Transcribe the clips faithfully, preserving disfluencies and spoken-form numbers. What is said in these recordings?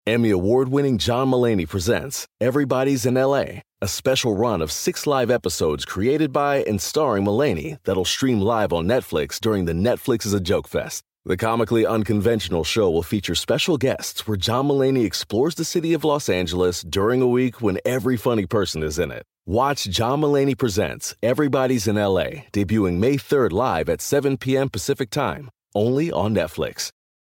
Emmy award-winning John Mulaney presents Everybody's in L A, a special run of six live episodes created by and starring Mulaney that'll stream live on Netflix during the Netflix is a Joke Fest. The comically unconventional show will feature special guests where John Mulaney explores the city of Los Angeles during a week when every funny person is in it. Watch John Mulaney Presents Everybody's in L A, debuting May third live at seven p.m. Pacific Time, only on Netflix.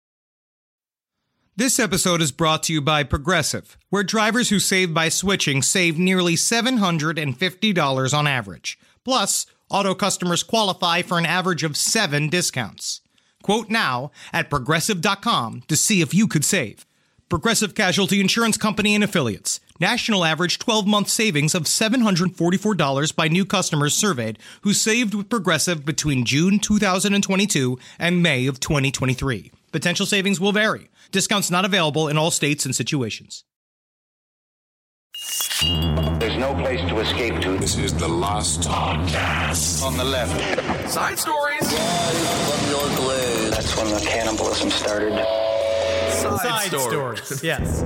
This episode is brought to you by Progressive, where drivers who save by switching save nearly seven hundred fifty dollars on average. Plus, auto customers qualify for an average of seven discounts. Quote now at Progressive dot com to see if you could save. Progressive Casualty Insurance Company and Affiliates. National average twelve-month savings of seven hundred forty-four dollars by new customers surveyed who saved with Progressive between June two thousand twenty-two and May of twenty twenty-three. Potential savings will vary. Discounts not available in all states and situations. There's no place to escape to. This is the Lost Podcast. On the left. Side stories. From your glade. That's when the cannibalism started. Side, Side stories. stories. Yes.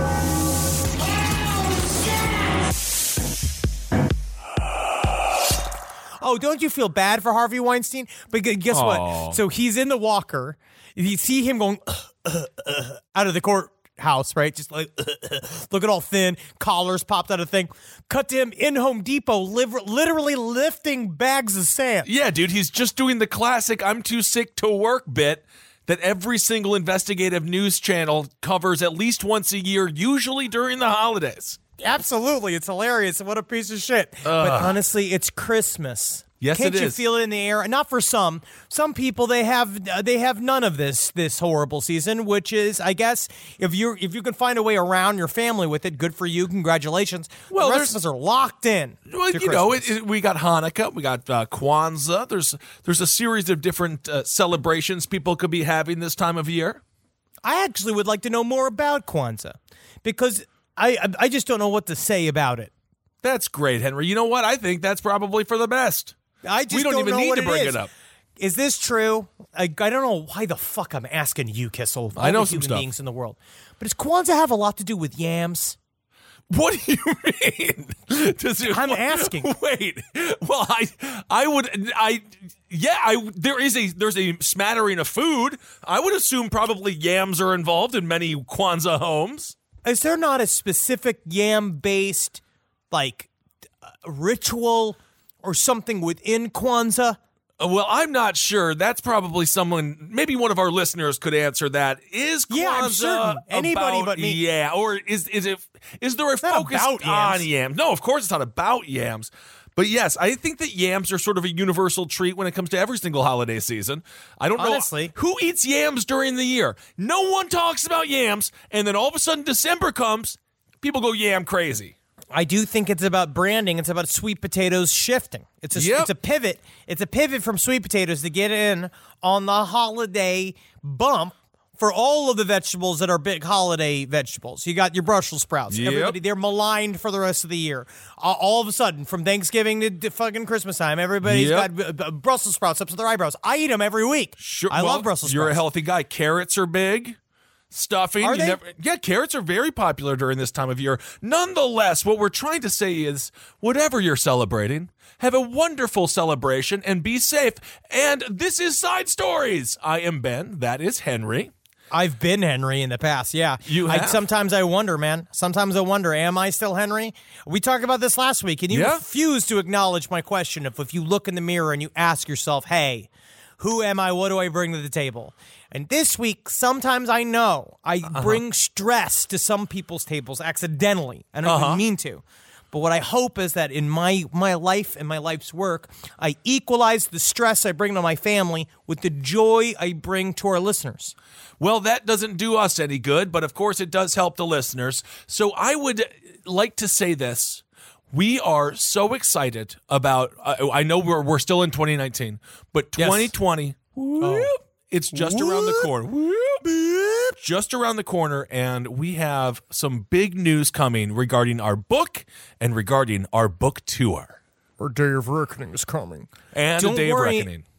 Oh, don't you feel bad for Harvey Weinstein? But guess Aww. what? So he's in the walker. You see him going uh, uh, uh, out of the courthouse, right? Just like uh, uh, looking all thin, collars popped out of the thing. Cut to him in Home Depot, liv- literally lifting bags of sand. Yeah, dude, he's just doing the classic I'm too sick to work bit that every single investigative news channel covers at least once a year, usually during the holidays. Absolutely. It's hilarious. What a piece of shit. Ugh. But honestly, it's Christmas. Yes, Can't it you is. feel it in the air? Not for some. Some people they have uh, they have none of this this horrible season, which is, I guess, if you if you can find a way around your family with it, good for you. Congratulations. Well, the rest of us are locked in. Well, to you know, it, Christmas. it, we got Hanukkah, we got uh, Kwanzaa. There's there's a series of different uh, celebrations people could be having this time of year. I actually would like to know more about Kwanzaa because I I- I just don't know what to say about it. That's great, Henry. You know what? I think that's probably for the best. I just we don't, don't even know need what to bring it, it is. up. Is this true? I, I don't know why the fuck I'm asking you, Kissel. Of all I know the some human stuff. beings in the world. But does Kwanzaa have a lot to do with yams? What do you mean? Does it, I'm asking. Wait. Well, I, I would, I, yeah, I. There is a, there's a smattering of food. I would assume probably yams are involved in many Kwanzaa homes. Is there not a specific yam-based, like, uh, ritual or something within Kwanzaa? Uh, Well, I'm not sure. That's probably someone, maybe one of our listeners could answer that. Is Kwanzaa Yeah, I'm certain. Anybody about- but me. Yeah, or is is it is there a not focus about on yams. yams? No, of course it's not about yams. But yes, I think that yams are sort of a universal treat when it comes to every single holiday season. I don't Honestly. know who eats yams during the year. No one talks about yams, and then all of a sudden December comes, people go yam crazy. I do think it's about branding. It's about sweet potatoes shifting. It's a Yep. it's a pivot. It's a pivot from sweet potatoes to get in on the holiday bump for all of the vegetables that are big holiday vegetables. You got your Brussels sprouts. Yep. Everybody, they're maligned for the rest of the year. Uh, all of a sudden, from Thanksgiving to, to fucking Christmas time, everybody's Yep. got uh, Brussels sprouts up to their eyebrows. I eat them every week. Sure, I well, love Brussels You're sprouts. a healthy guy. Carrots are big. Stuffing. Are you they? never- yeah, carrots are very popular during this time of year. Nonetheless, what we're trying to say is whatever you're celebrating, have a wonderful celebration and be safe. And this is Side Stories. I am Ben. That is Henry. I've been Henry in the past, yeah. You I, have? sometimes I wonder, man. Sometimes I wonder, am I still Henry? We talked about this last week, and you Yeah. refuse to acknowledge my question of if you look in the mirror and you ask yourself, hey, who am I? What do I bring to the table? And this week, sometimes I know I Uh-huh. bring stress to some people's tables accidentally. I don't Uh-huh. even mean to. But what I hope is that in my, my life and my life's work, I equalize the stress I bring to my family with the joy I bring to our listeners. Well, that doesn't do us any good, but of course it does help the listeners. So I would like to say this. We are so excited about, uh, I know we're we're still in twenty nineteen, but Yes. twenty twenty, whoop, it's just around the corner. Whoop, just around the corner, and we have some big news coming regarding our book and regarding our book tour. Our day of reckoning is coming. And Don't a day worry. of reckoning.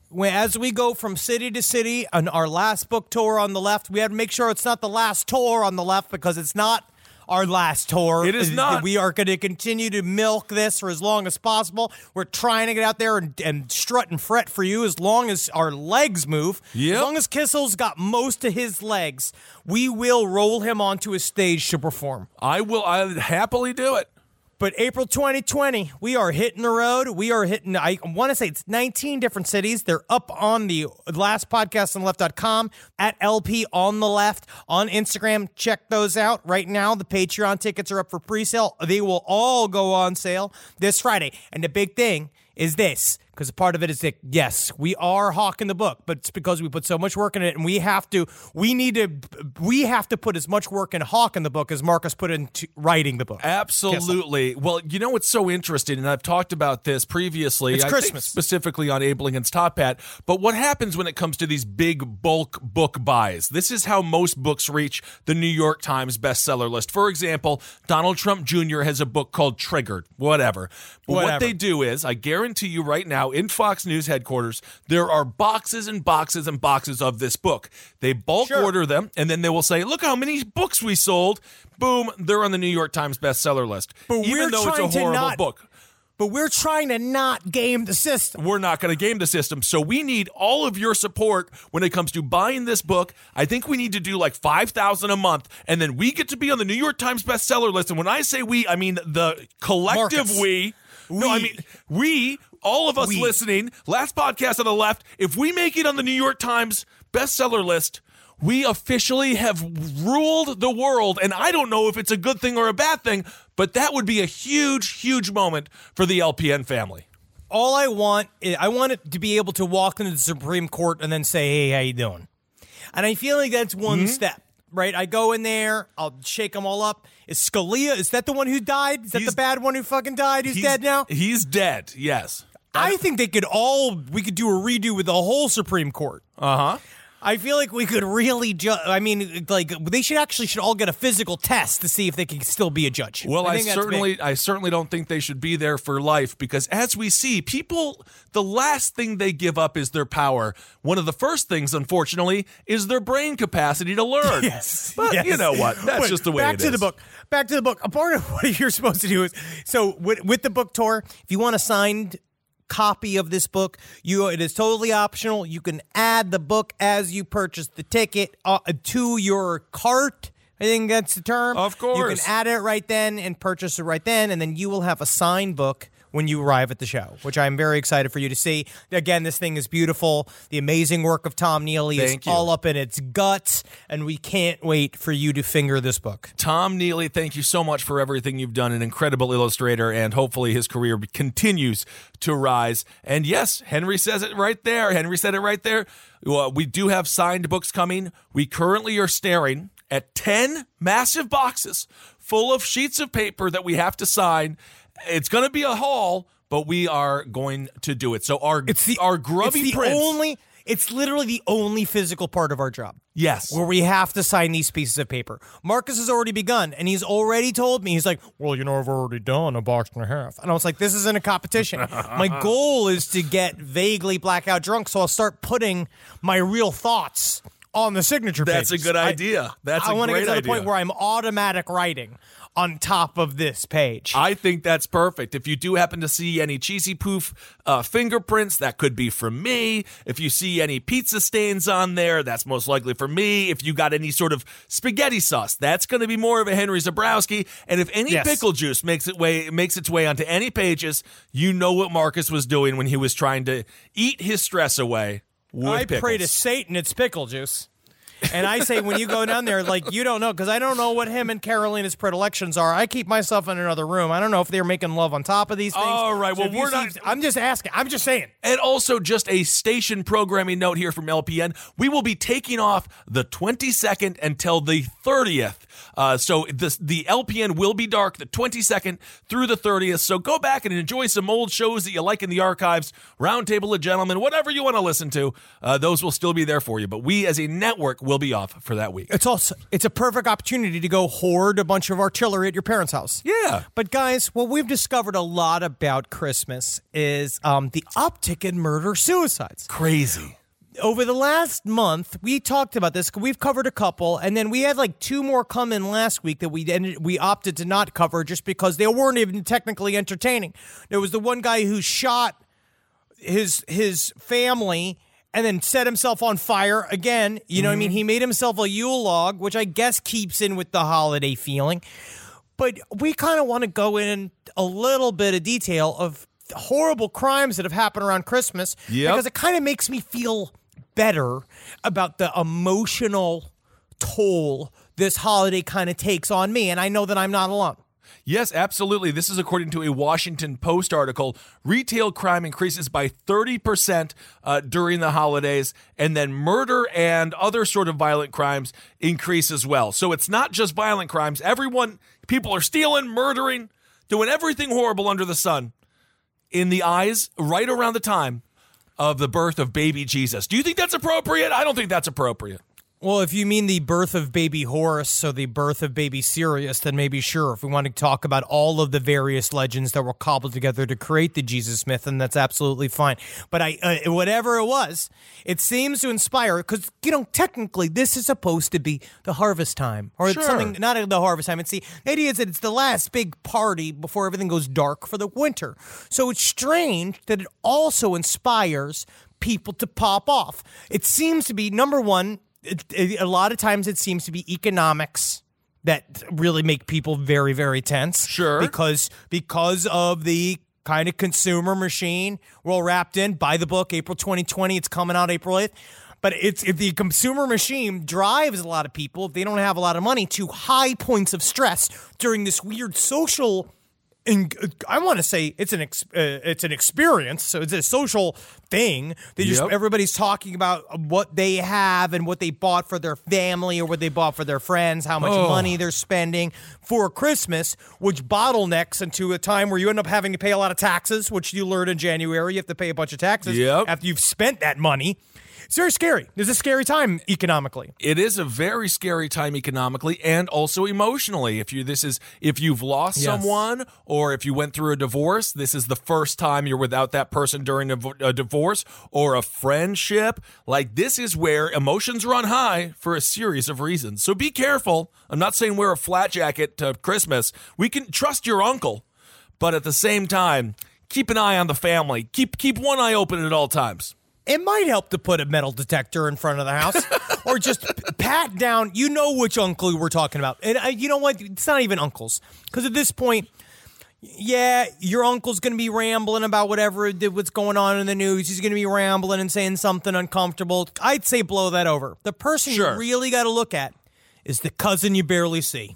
when, as we go from city to city on our last book tour on the left, we have to make sure it's not the last tour on the left because it's not our last tour. It is not. We are going to continue to milk this for as long as possible. We're trying to get out there and, and strut and fret for you as long as our legs move. Yep. As long as Kissel's got most of his legs, we will roll him onto a stage to perform. I will I happily do it. But April twenty twenty, we are hitting the road. We are hitting, I want to say it's nineteen different cities. They're up on the last podcast on the left dot com, at L P on the left, on Instagram. Check those out. Right now, the Patreon tickets are up for pre-sale. They will all go on sale this Friday. And the big thing is this, because part of it is that, yes, we are hawking the book, but it's because we put so much work in it, and we have to, we need to, we have to put as much work in hawking the book as Marcus put into writing the book. Absolutely. Well, you know what's so interesting, and I've talked about this previously. It's I Christmas. think specifically on Abe Lincoln's Top Hat, but what happens when it comes to these big bulk book buys? This is how most books reach the New York Times bestseller list. For example, Donald Trump Junior has a book called Triggered, whatever. But Whatever. what they do is, I guarantee you right now, in Fox News headquarters, there are boxes and boxes and boxes of this book. They bulk Sure. order them, and then they will say, look how many books we sold. Boom, they're on the New York Times bestseller list. But Even we're though it's a trying to horrible not- book. But we're trying to not game the system. We're not going to game the system. So we need all of your support when it comes to buying this book. I think we need to do like five thousand dollars a month, and then we get to be on the New York Times bestseller list. And when I say we, I mean the collective Marcus. we. No, I We. mean we, all of us We. listening, last podcast on the left, if we make it on the New York Times bestseller list, we officially have ruled the world. And I don't know if it's a good thing or a bad thing, but that would be a huge, huge moment for the L P N family. All I want is I want it to be able to walk into the Supreme Court and then say, hey, how you doing? And I feel like that's one Mm-hmm. step, right? I go in there, I'll shake them all up. Is Scalia, is that the one who died? Is that He's- the bad one who fucking died? He's, He's dead now? He's dead, yes. I think they could all, we could do a redo with the whole Supreme Court. Uh-huh. I feel like we could really judge. I mean, like they should actually should all get a physical test to see if they can still be a judge. Well, I, think that's certainly big. I certainly don't think they should be there for life because as we see, people the last thing they give up is their power. One of the first things, unfortunately, is their brain capacity to learn. Yes, But yes. you know what? That's Wait, just the way back it to is. the book. Back to the book. A part of what you're supposed to do is so with, with the book tour, if you want a signed copy of this book, you it is totally optional. You can add the book as you purchase the ticket uh, to your cart. I think that's the term. Of course. You can add it right then and purchase it right then, and then you will have a signed book when you arrive at the show, which I'm very excited for you to see. Again, this thing is beautiful. The amazing work of Tom Neely is Thank you. all up in its guts, and we can't wait for you to finger this book. Tom Neely, thank you so much for everything you've done. An incredible illustrator, and hopefully his career continues to rise. And yes, Henry says it right there. Henry said it right there. Uh, we do have signed books coming. We currently are staring at ten massive boxes full of sheets of paper that we have to sign. It's going to be a haul, but we are going to do it. So our It's the our grubby it's the prince. only. It's literally the only physical part of our job. Yes. Where we have to sign these pieces of paper. Marcus has already begun, and he's already told me, he's like, well, you know, I've already done a box and a half. And I was like, this isn't a competition. My goal is to get vaguely blackout drunk, so I'll start putting my real thoughts on the signature That's pages. a good I- idea. That's I a want to great get to the idea. point where I'm automatic writing on top of this page. I think that's perfect. If you do happen to see any cheesy poof uh, fingerprints, that could be from me. If you see any pizza stains on there, that's most likely for me. If you got any sort of spaghetti sauce, that's going to be more of a Henry Zabrowski. And if any Yes. pickle juice makes it way makes its way onto any pages, you know what Marcus was doing when he was trying to eat his stress away with I pickles. pray to Satan it's pickle juice. And I say when you go down there, like, you don't know, because I don't know what him and Carolina's predilections are. I keep myself in another room. I don't know if they're making love on top of these things. All right, well, if you we're see- not- I'm just asking. I'm just saying. And also, just a station programming note here from L P N. We will be taking off the twenty-second until the thirtieth. Uh, so this, the L P N will be dark the twenty-second through the thirtieth. So go back and enjoy some old shows that you like in the archives, Roundtable of Gentlemen, whatever you want to listen to. Uh, those will still be there for you. But we as a network will be off for that week. It's also it's a perfect opportunity to go hoard a bunch of artillery at your parents' house. Yeah. But guys, what we've discovered a lot about Christmas is um, the uptick in murder-suicides. Crazy. Over the last month, we talked about this. We've covered a couple, and then we had like two more come in last week that we ended, we opted to not cover just because they weren't even technically entertaining. There was the one guy who shot his his family and then set himself on fire again. You know mm-hmm. what I mean? He made himself a Yule log, which I guess keeps in with the holiday feeling. But we kind of want to go in a little bit of detail of horrible crimes that have happened around Christmas yep. because it kind of makes me feel better about the emotional toll this holiday kind of takes on me, and I know that I'm not alone. Yes, absolutely. This is according to a Washington Post article. Retail crime increases by thirty percent uh, during the holidays, and then murder and other sort of violent crimes increase as well. So it's not just violent crimes. Everyone, people are stealing, murdering, doing everything horrible under the sun in the eyes right around the time of the birth of baby Jesus. Do you think that's appropriate? I don't think that's appropriate. Well, if you mean the birth of baby Horus or the birth of baby Sirius, then maybe sure. If we want to talk about all of the various legends that were cobbled together to create the Jesus myth, then that's absolutely fine. But I, uh, whatever it was, it seems to inspire, because, you know, technically this is supposed to be the harvest time. Or sure. it's something, not the harvest time. It's the, the idea is that it's the last big party before everything goes dark for the winter. So it's strange that it also inspires people to pop off. It seems to be, number one, It, it, a lot of times it seems to be economics that really make people very, very tense. Sure. Because because of the kind of consumer machine we're all wrapped in. Buy the book, April twenty twenty. It's coming out April eighth. But it's if the consumer machine drives a lot of people, if they don't have a lot of money, to high points of stress during this weird social And I want to say it's an ex, uh, it's an experience, so it's a social thing. They just Yep. everybody's talking about what they have and what they bought for their family or what they bought for their friends, how much Oh. money they're spending for Christmas, which bottlenecks into a time where you end up having to pay a lot of taxes, which you learn in January. You have to pay a bunch of taxes Yep. after you've spent that money. It's very scary. It's a scary time economically. It is a very scary time economically and also emotionally. If you this is if you've lost Yes. someone or if you went through a divorce, this is the first time you're without that person during a, a divorce or a friendship. Like, this is where emotions run high for a series of reasons. So be careful. I'm not saying wear a flat jacket to Christmas. We can trust your uncle, but at the same time, keep an eye on the family. Keep keep one eye open at all times. It might help to put a metal detector in front of the house or just pat down. You know which uncle we're talking about. And uh, you know what? It's not even uncles. Because at this point, yeah, your uncle's going to be rambling about whatever, what's going on in the news. He's going to be rambling and saying something uncomfortable. I'd say blow that over. The person Sure. you really got to look at is the cousin you barely see.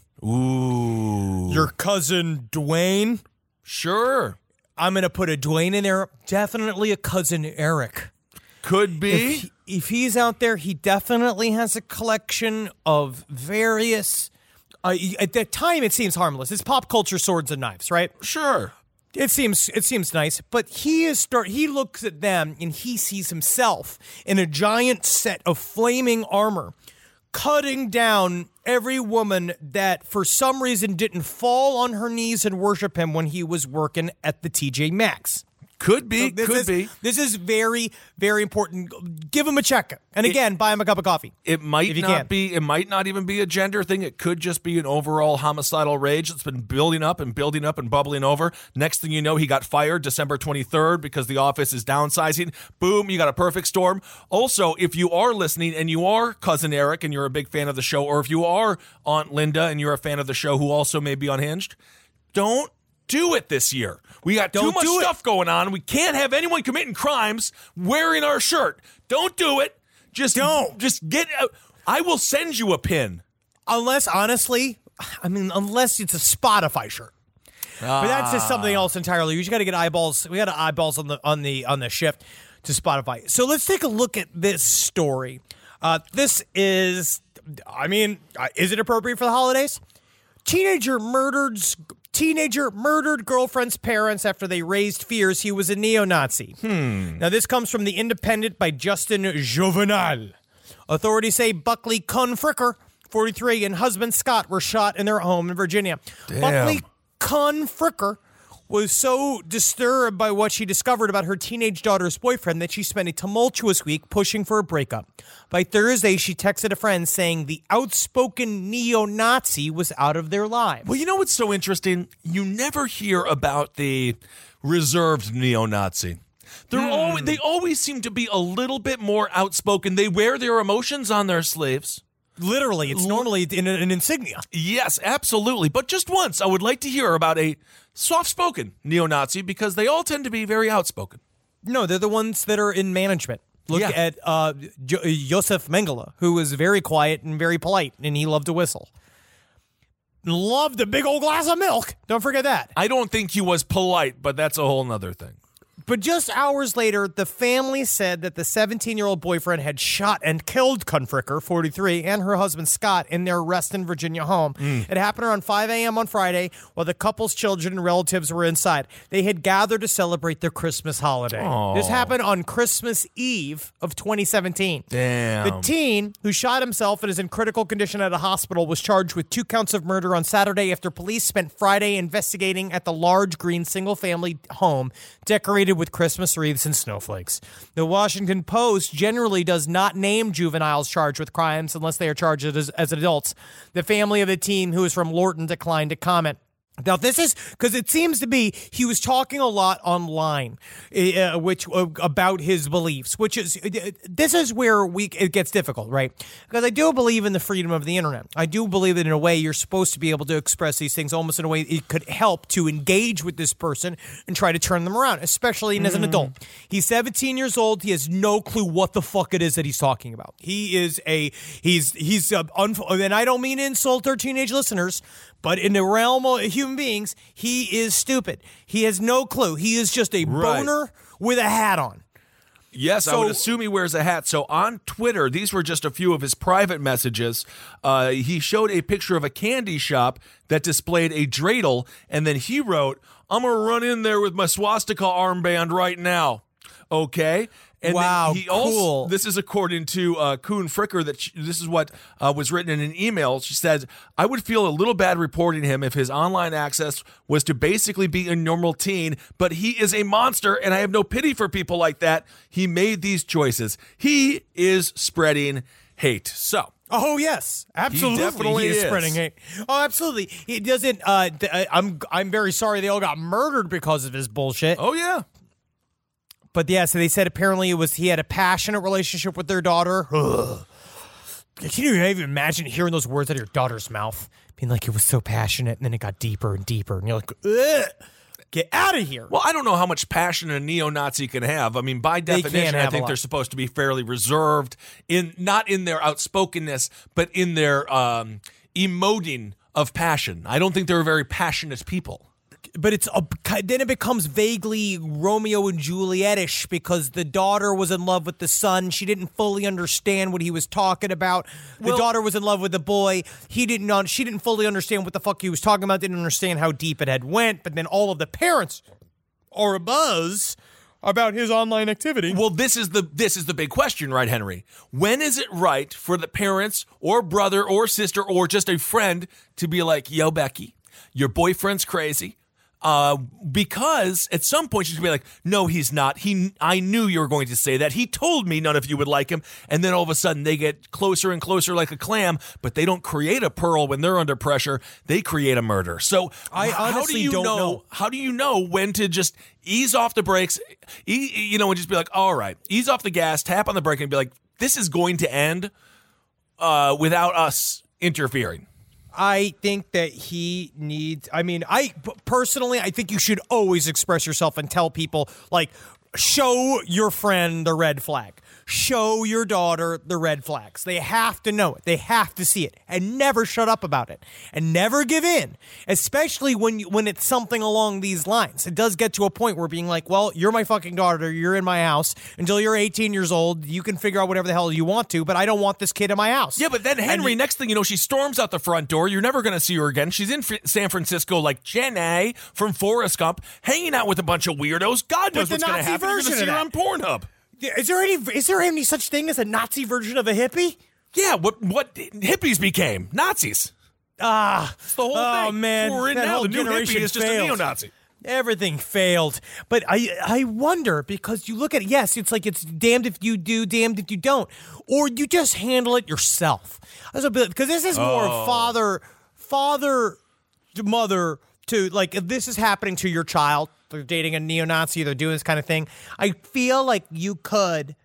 Ooh. Your cousin Dwayne. Sure. I'm going to put a Dwayne in there. Definitely a cousin Eric. Could be. If, he- if he's out there, he definitely has a collection of various. Uh, at the time, it seems harmless. It's pop culture swords and knives, right? Sure. It seems it seems nice, but he is start. He looks at them and he sees himself in a giant set of flaming armor, cutting down every woman that for some reason didn't fall on her knees and worship him when he was working at the T J Maxx. Could be. So this could is, be. This is very, very important. Give him a check, and again, buy him a cup of coffee. It might if you not can. be. It might not even be a gender thing. It could just be an overall homicidal rage that's been building up and building up and bubbling over. Next thing you know, he got fired December twenty-third because the office is downsizing. Boom, you got a perfect storm. Also, if you are listening and you are Cousin Eric and you're a big fan of the show, or if you are Aunt Linda and you're a fan of the show who also may be unhinged, don't do it this year. We got Don't too much do it. stuff going on. We can't have anyone committing crimes wearing our shirt. Don't do it. Just Don't. Just get. Uh, I will send you a pin. Unless, honestly, I mean, unless it's a Spotify shirt. But that's just something else entirely. We just got to get eyeballs. We got to eyeballs on the on the on the shift to Spotify. So let's take a look at this story. Uh, this is, I mean, uh, is it appropriate for the holidays? Teenager murdered. Teenager murdered girlfriend's parents after they raised fears he was a neo-Nazi. Hmm. Now, this comes from The Independent by Justin Jovenal. Authorities say Buckley Kunfricker, forty-three, and husband Scott were shot in their home in Virginia. Damn. Buckley Kunfricker was so disturbed by what she discovered about her teenage daughter's boyfriend that she spent a tumultuous week pushing for a breakup. By Thursday, she texted a friend saying the outspoken neo-Nazi was out of their lives. Well, you know what's so interesting? You never hear about the reserved neo-Nazi. They're Hmm. always, they always seem to be a little bit more outspoken. They wear their emotions on their sleeves. Literally, it's normally in an insignia. Yes, absolutely. But just once, I would like to hear about a soft-spoken neo-Nazi because they all tend to be very outspoken. No, they're the ones that are in management. Look Yeah. at uh, jo- Josef Mengele, who was very quiet and very polite, and he loved to whistle. Loved a big old glass of milk. Don't forget that. I don't think he was polite, but that's a whole nother thing. But just hours later, the family said that the seventeen-year-old boyfriend had shot and killed Kunfricker, forty-three, and her husband Scott in their Reston, Virginia home. Mm. It happened around five a.m. on Friday while the couple's children and relatives were inside. They had gathered to celebrate their Christmas holiday. Aww. This happened on Christmas Eve of twenty seventeen. Damn. The teen, who shot himself and is in critical condition at a hospital, was charged with two counts of murder on Saturday after police spent Friday investigating at the large green single-family home decorated with Christmas wreaths and snowflakes. The Washington Post generally does not name juveniles charged with crimes unless they are charged as, as adults. The family of the teen, who is from Lorton, declined to comment. Now, this is because it seems to be he was talking a lot online, uh, which uh, about his beliefs, which is uh, this is where we it gets difficult, right? Because I do believe in the freedom of the internet. I do believe that in a way you're supposed to be able to express these things almost in a way it could help to engage with this person and try to turn them around, especially as an adult. He's seventeen years old. He has no clue what the fuck it is that he's talking about. He is a he's he's a, un- and I don't mean to insult our teenage listeners. But in the realm of human beings, he is stupid. He has no clue. He is just a Right. boner with a hat on. Yes, I So- would assume he wears a hat. So on Twitter, these were just a few of his private messages. Uh, he showed a picture of a candy shop that displayed a dreidel, and then he wrote, "I'm going to run in there with my swastika armband right now." Okay? And Wow, then he also, cool. this is according to uh, Kuhn Fricker, that she, this is what uh, was written in an email. She says, "I would feel a little bad reporting him if his online access was to basically be a normal teen, but he is a monster, and I have no pity for people like that. He made these choices. He is spreading hate." So, Oh yes, absolutely. definitely he is, is. spreading hate. Oh, absolutely. He doesn't. Uh, th- I- I'm I'm very sorry they all got murdered because of his bullshit. oh yeah. But yeah, so they said apparently it was he had a passionate relationship with their daughter. Ugh. Can you even imagine hearing those words out of your daughter's mouth? Being like, it was so passionate, and then it got deeper and deeper, and you're like, ugh, get out of here. Well, I don't know how much passion a neo-Nazi can have. I mean, by They definition, can I have a think lot. they're supposed to be fairly reserved, in not in their outspokenness, but in their um, emoting of passion. I don't think they're very passionate people. But it's a, then it becomes vaguely Romeo and Juliet-ish because the daughter was in love with the son. She didn't fully understand what he was talking about. The Well- daughter was in love with the boy. He didn't. un- She didn't fully understand what the fuck he was talking about. Didn't understand how deep it had went. But then all of the parents are abuzz about his online activity. Well, this is the this is the big question, right, Henry? When is it right for the parents or brother or sister or just a friend to be like, "Yo, Becky, your boyfriend's crazy"? Uh, because at some point she's gonna be like, "No, he's not. He, I knew you were going to say that. He told me none of you would like him." And then all of a sudden they get closer and closer like a clam, but they don't create a pearl when they're under pressure. They create a murder. So I how do honestly you don't know, know. How do you know when to just ease off the brakes? E- you know, and just be like, "All right, ease off the gas, tap on the brake," and be like, "This is going to end uh, without us interfering." I think that he needs, I mean, I personally, I think you should always express yourself and tell people, like, show your friend the red flag. Show your daughter the red flags. They have to know it. They have to see it, and never shut up about it, and never give in. Especially when you, when it's something along these lines. It does get to a point where being like, well, you're my fucking daughter. You're in my house until you're eighteen years old. You can figure out whatever the hell you want to, but I don't want this kid in my house. Yeah, but then Henry, And- next thing you know, she storms out the front door. You're never going to see her again. She's in F- San Francisco like Jenny from Forrest Gump, hanging out with a bunch of weirdos. God knows With the what's going to Nazi happen. You're going to version see of her on Pornhub. Is there any is there any such thing as a Nazi version of a hippie? Yeah, what what hippies became Nazis. Ah, It's the whole oh thing. man, We're in that now. whole The new generation hippie is just failed. a neo-Nazi. Everything failed. But I I wonder, because you look at it, yes, it's like it's damned if you do, damned if you don't. Or you just handle it yourself. That's a bit, because this is more Oh. father, father to mother to, like, if this is happening to your child, they're dating a neo-Nazi, they're doing this kind of thing, I feel like you could,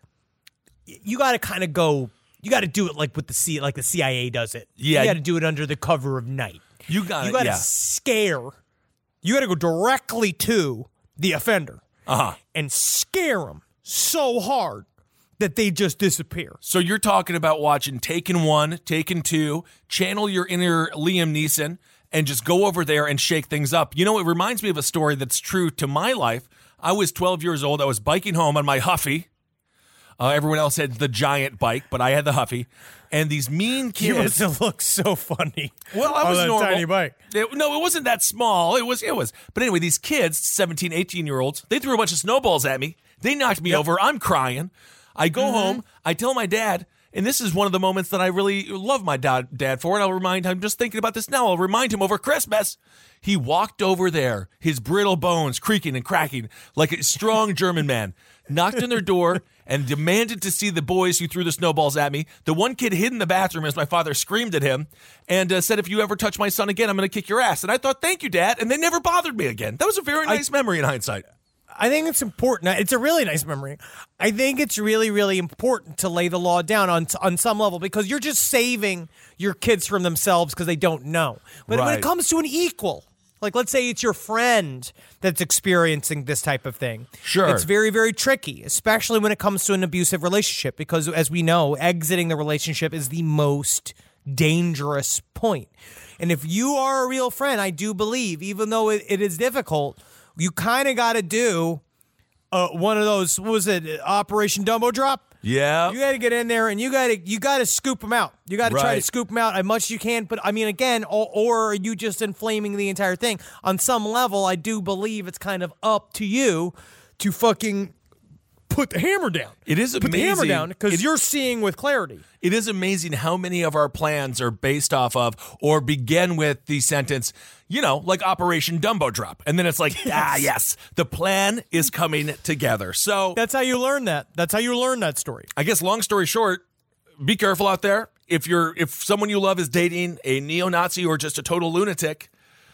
you got to kind of go, you got to do it like with the C, like the C I A does it. Yeah. You got to do it under the cover of night. You got You it, got to yeah. scare. You got to go directly to the offender Uh-huh. and scare them so hard that they just disappear. So you're talking about watching Taken One, Taken Two, channel your inner Liam Neeson, and just go over there and shake things up. You know, it reminds me of a story that's true to my life. I was twelve years old. I was biking home on my Huffy. Uh, everyone else had the giant bike, but I had the Huffy. And these mean You kids. must have looked so funny. Well, I on was that normal. tiny bike. It- no, it wasn't that small. It was, it was. But anyway, these kids, seventeen, eighteen-year-olds, they threw a bunch of snowballs at me. They knocked me over. I'm crying. I go home. I tell my dad, and this is one of the moments that I really love my dad, dad for, and I'll remind him, I'm just thinking about this now, I'll remind him over Christmas. He walked over there, his brittle bones creaking and cracking like a strong German man, knocked on their door and demanded to see the boys who threw the snowballs at me. The one kid hid in the bathroom as my father screamed at him and uh, said, if you ever touch my son again, I'm going to kick your ass. And I thought, thank you, Dad. And they never bothered me again. That was a very nice memory in hindsight. I think it's important. It's a really nice memory. I think it's really, really important to lay the law down on on some level, because you're just saving your kids from themselves because they don't know. But when Right. it comes to an equal, like let's say it's your friend that's experiencing this type of thing. Sure. It's very, very tricky, especially when it comes to an abusive relationship, because as we know, exiting the relationship is the most dangerous point. And if you are a real friend, I do believe, even though it, it is difficult, you kind of got to do uh, one of those, what was it, Operation Dumbo Drop? Yeah. You got to get in there and you got to you got to scoop them out. You got to try to Right. scoop them out as much as you can. But I mean, again, or, or are you just inflaming the entire thing? On some level, I do believe it's kind of up to you to fucking put the hammer down. It is Put the hammer amazing. down because It- you're seeing with clarity. It is amazing how many of our plans are based off of or begin with the sentence, you know, like Operation Dumbo Drop. And then it's like, ah, yes, the plan is coming together. So That's how you learn that. That's how you learn that story. I guess long story short, be careful out there. If you're if someone you love is dating a neo-Nazi or just a total lunatic,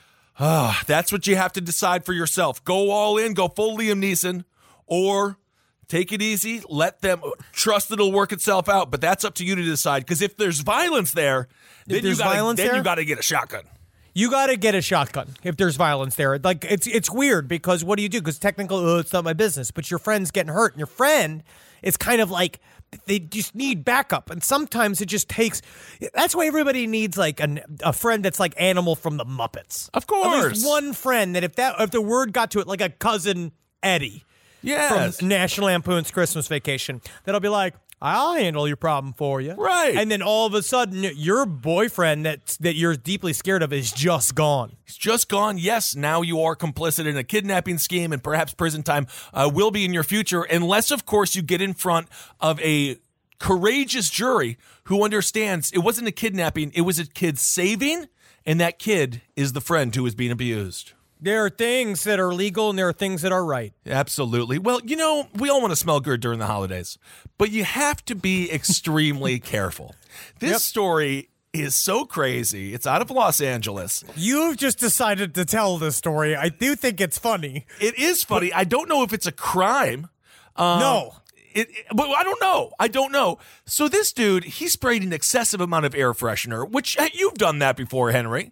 ah, that's what you have to decide for yourself. Go all in, go full Liam Neeson, or take it easy, let them trust it'll work itself out. But that's up to you to decide. Because if there's violence there, then you there's gotta, violence then there? you got to get a shotgun. You got to get a shotgun if there's violence there. Like it's it's weird because what do you do? Because technically, oh, it's not my business. But your friend's getting hurt, and your friend is kind of like they just need backup. And sometimes it just takes. That's why everybody needs like an, a friend that's like Animal from the Muppets. Of At course. least one friend that if that if the word got to it, like a cousin Eddie Yes. from National Lampoon's Christmas Vacation, that'll be like, I'll handle your problem for you. Right. And then all of a sudden, your boyfriend that that you're deeply scared of is just gone. He's just gone. Yes, now you are complicit in a kidnapping scheme, and perhaps prison time uh, will be in your future, unless, of course, you get in front of a courageous jury who understands it wasn't a kidnapping, it was a kid saving, and that kid is the friend who is being abused. There are things that are legal and there are things that are right. Absolutely. Well, you know, we all want to smell good during the holidays, but you have to be extremely careful. This Yep. story is so crazy. It's out of Los Angeles. You've just decided to tell this story. I do think it's funny. It is funny. I don't know if it's a crime. Um, No. It, it- but I don't know. I don't know. So this dude, he sprayed an excessive amount of air freshener, which uh, you've done that before, Henry.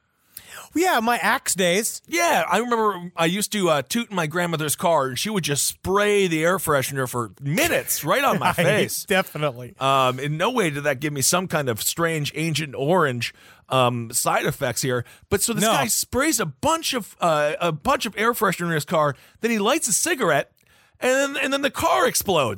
Yeah, my Axe days. Yeah, I remember I used to uh, toot in my grandmother's car, and she would just spray the air freshener for minutes right on my face. Definitely. Um, in no way did that give me some kind of strange Agent Orange um, side effects here. But so this No. guy sprays a bunch of uh, a bunch of air freshener in his car. Then he lights a cigarette, and then, and then the car explodes.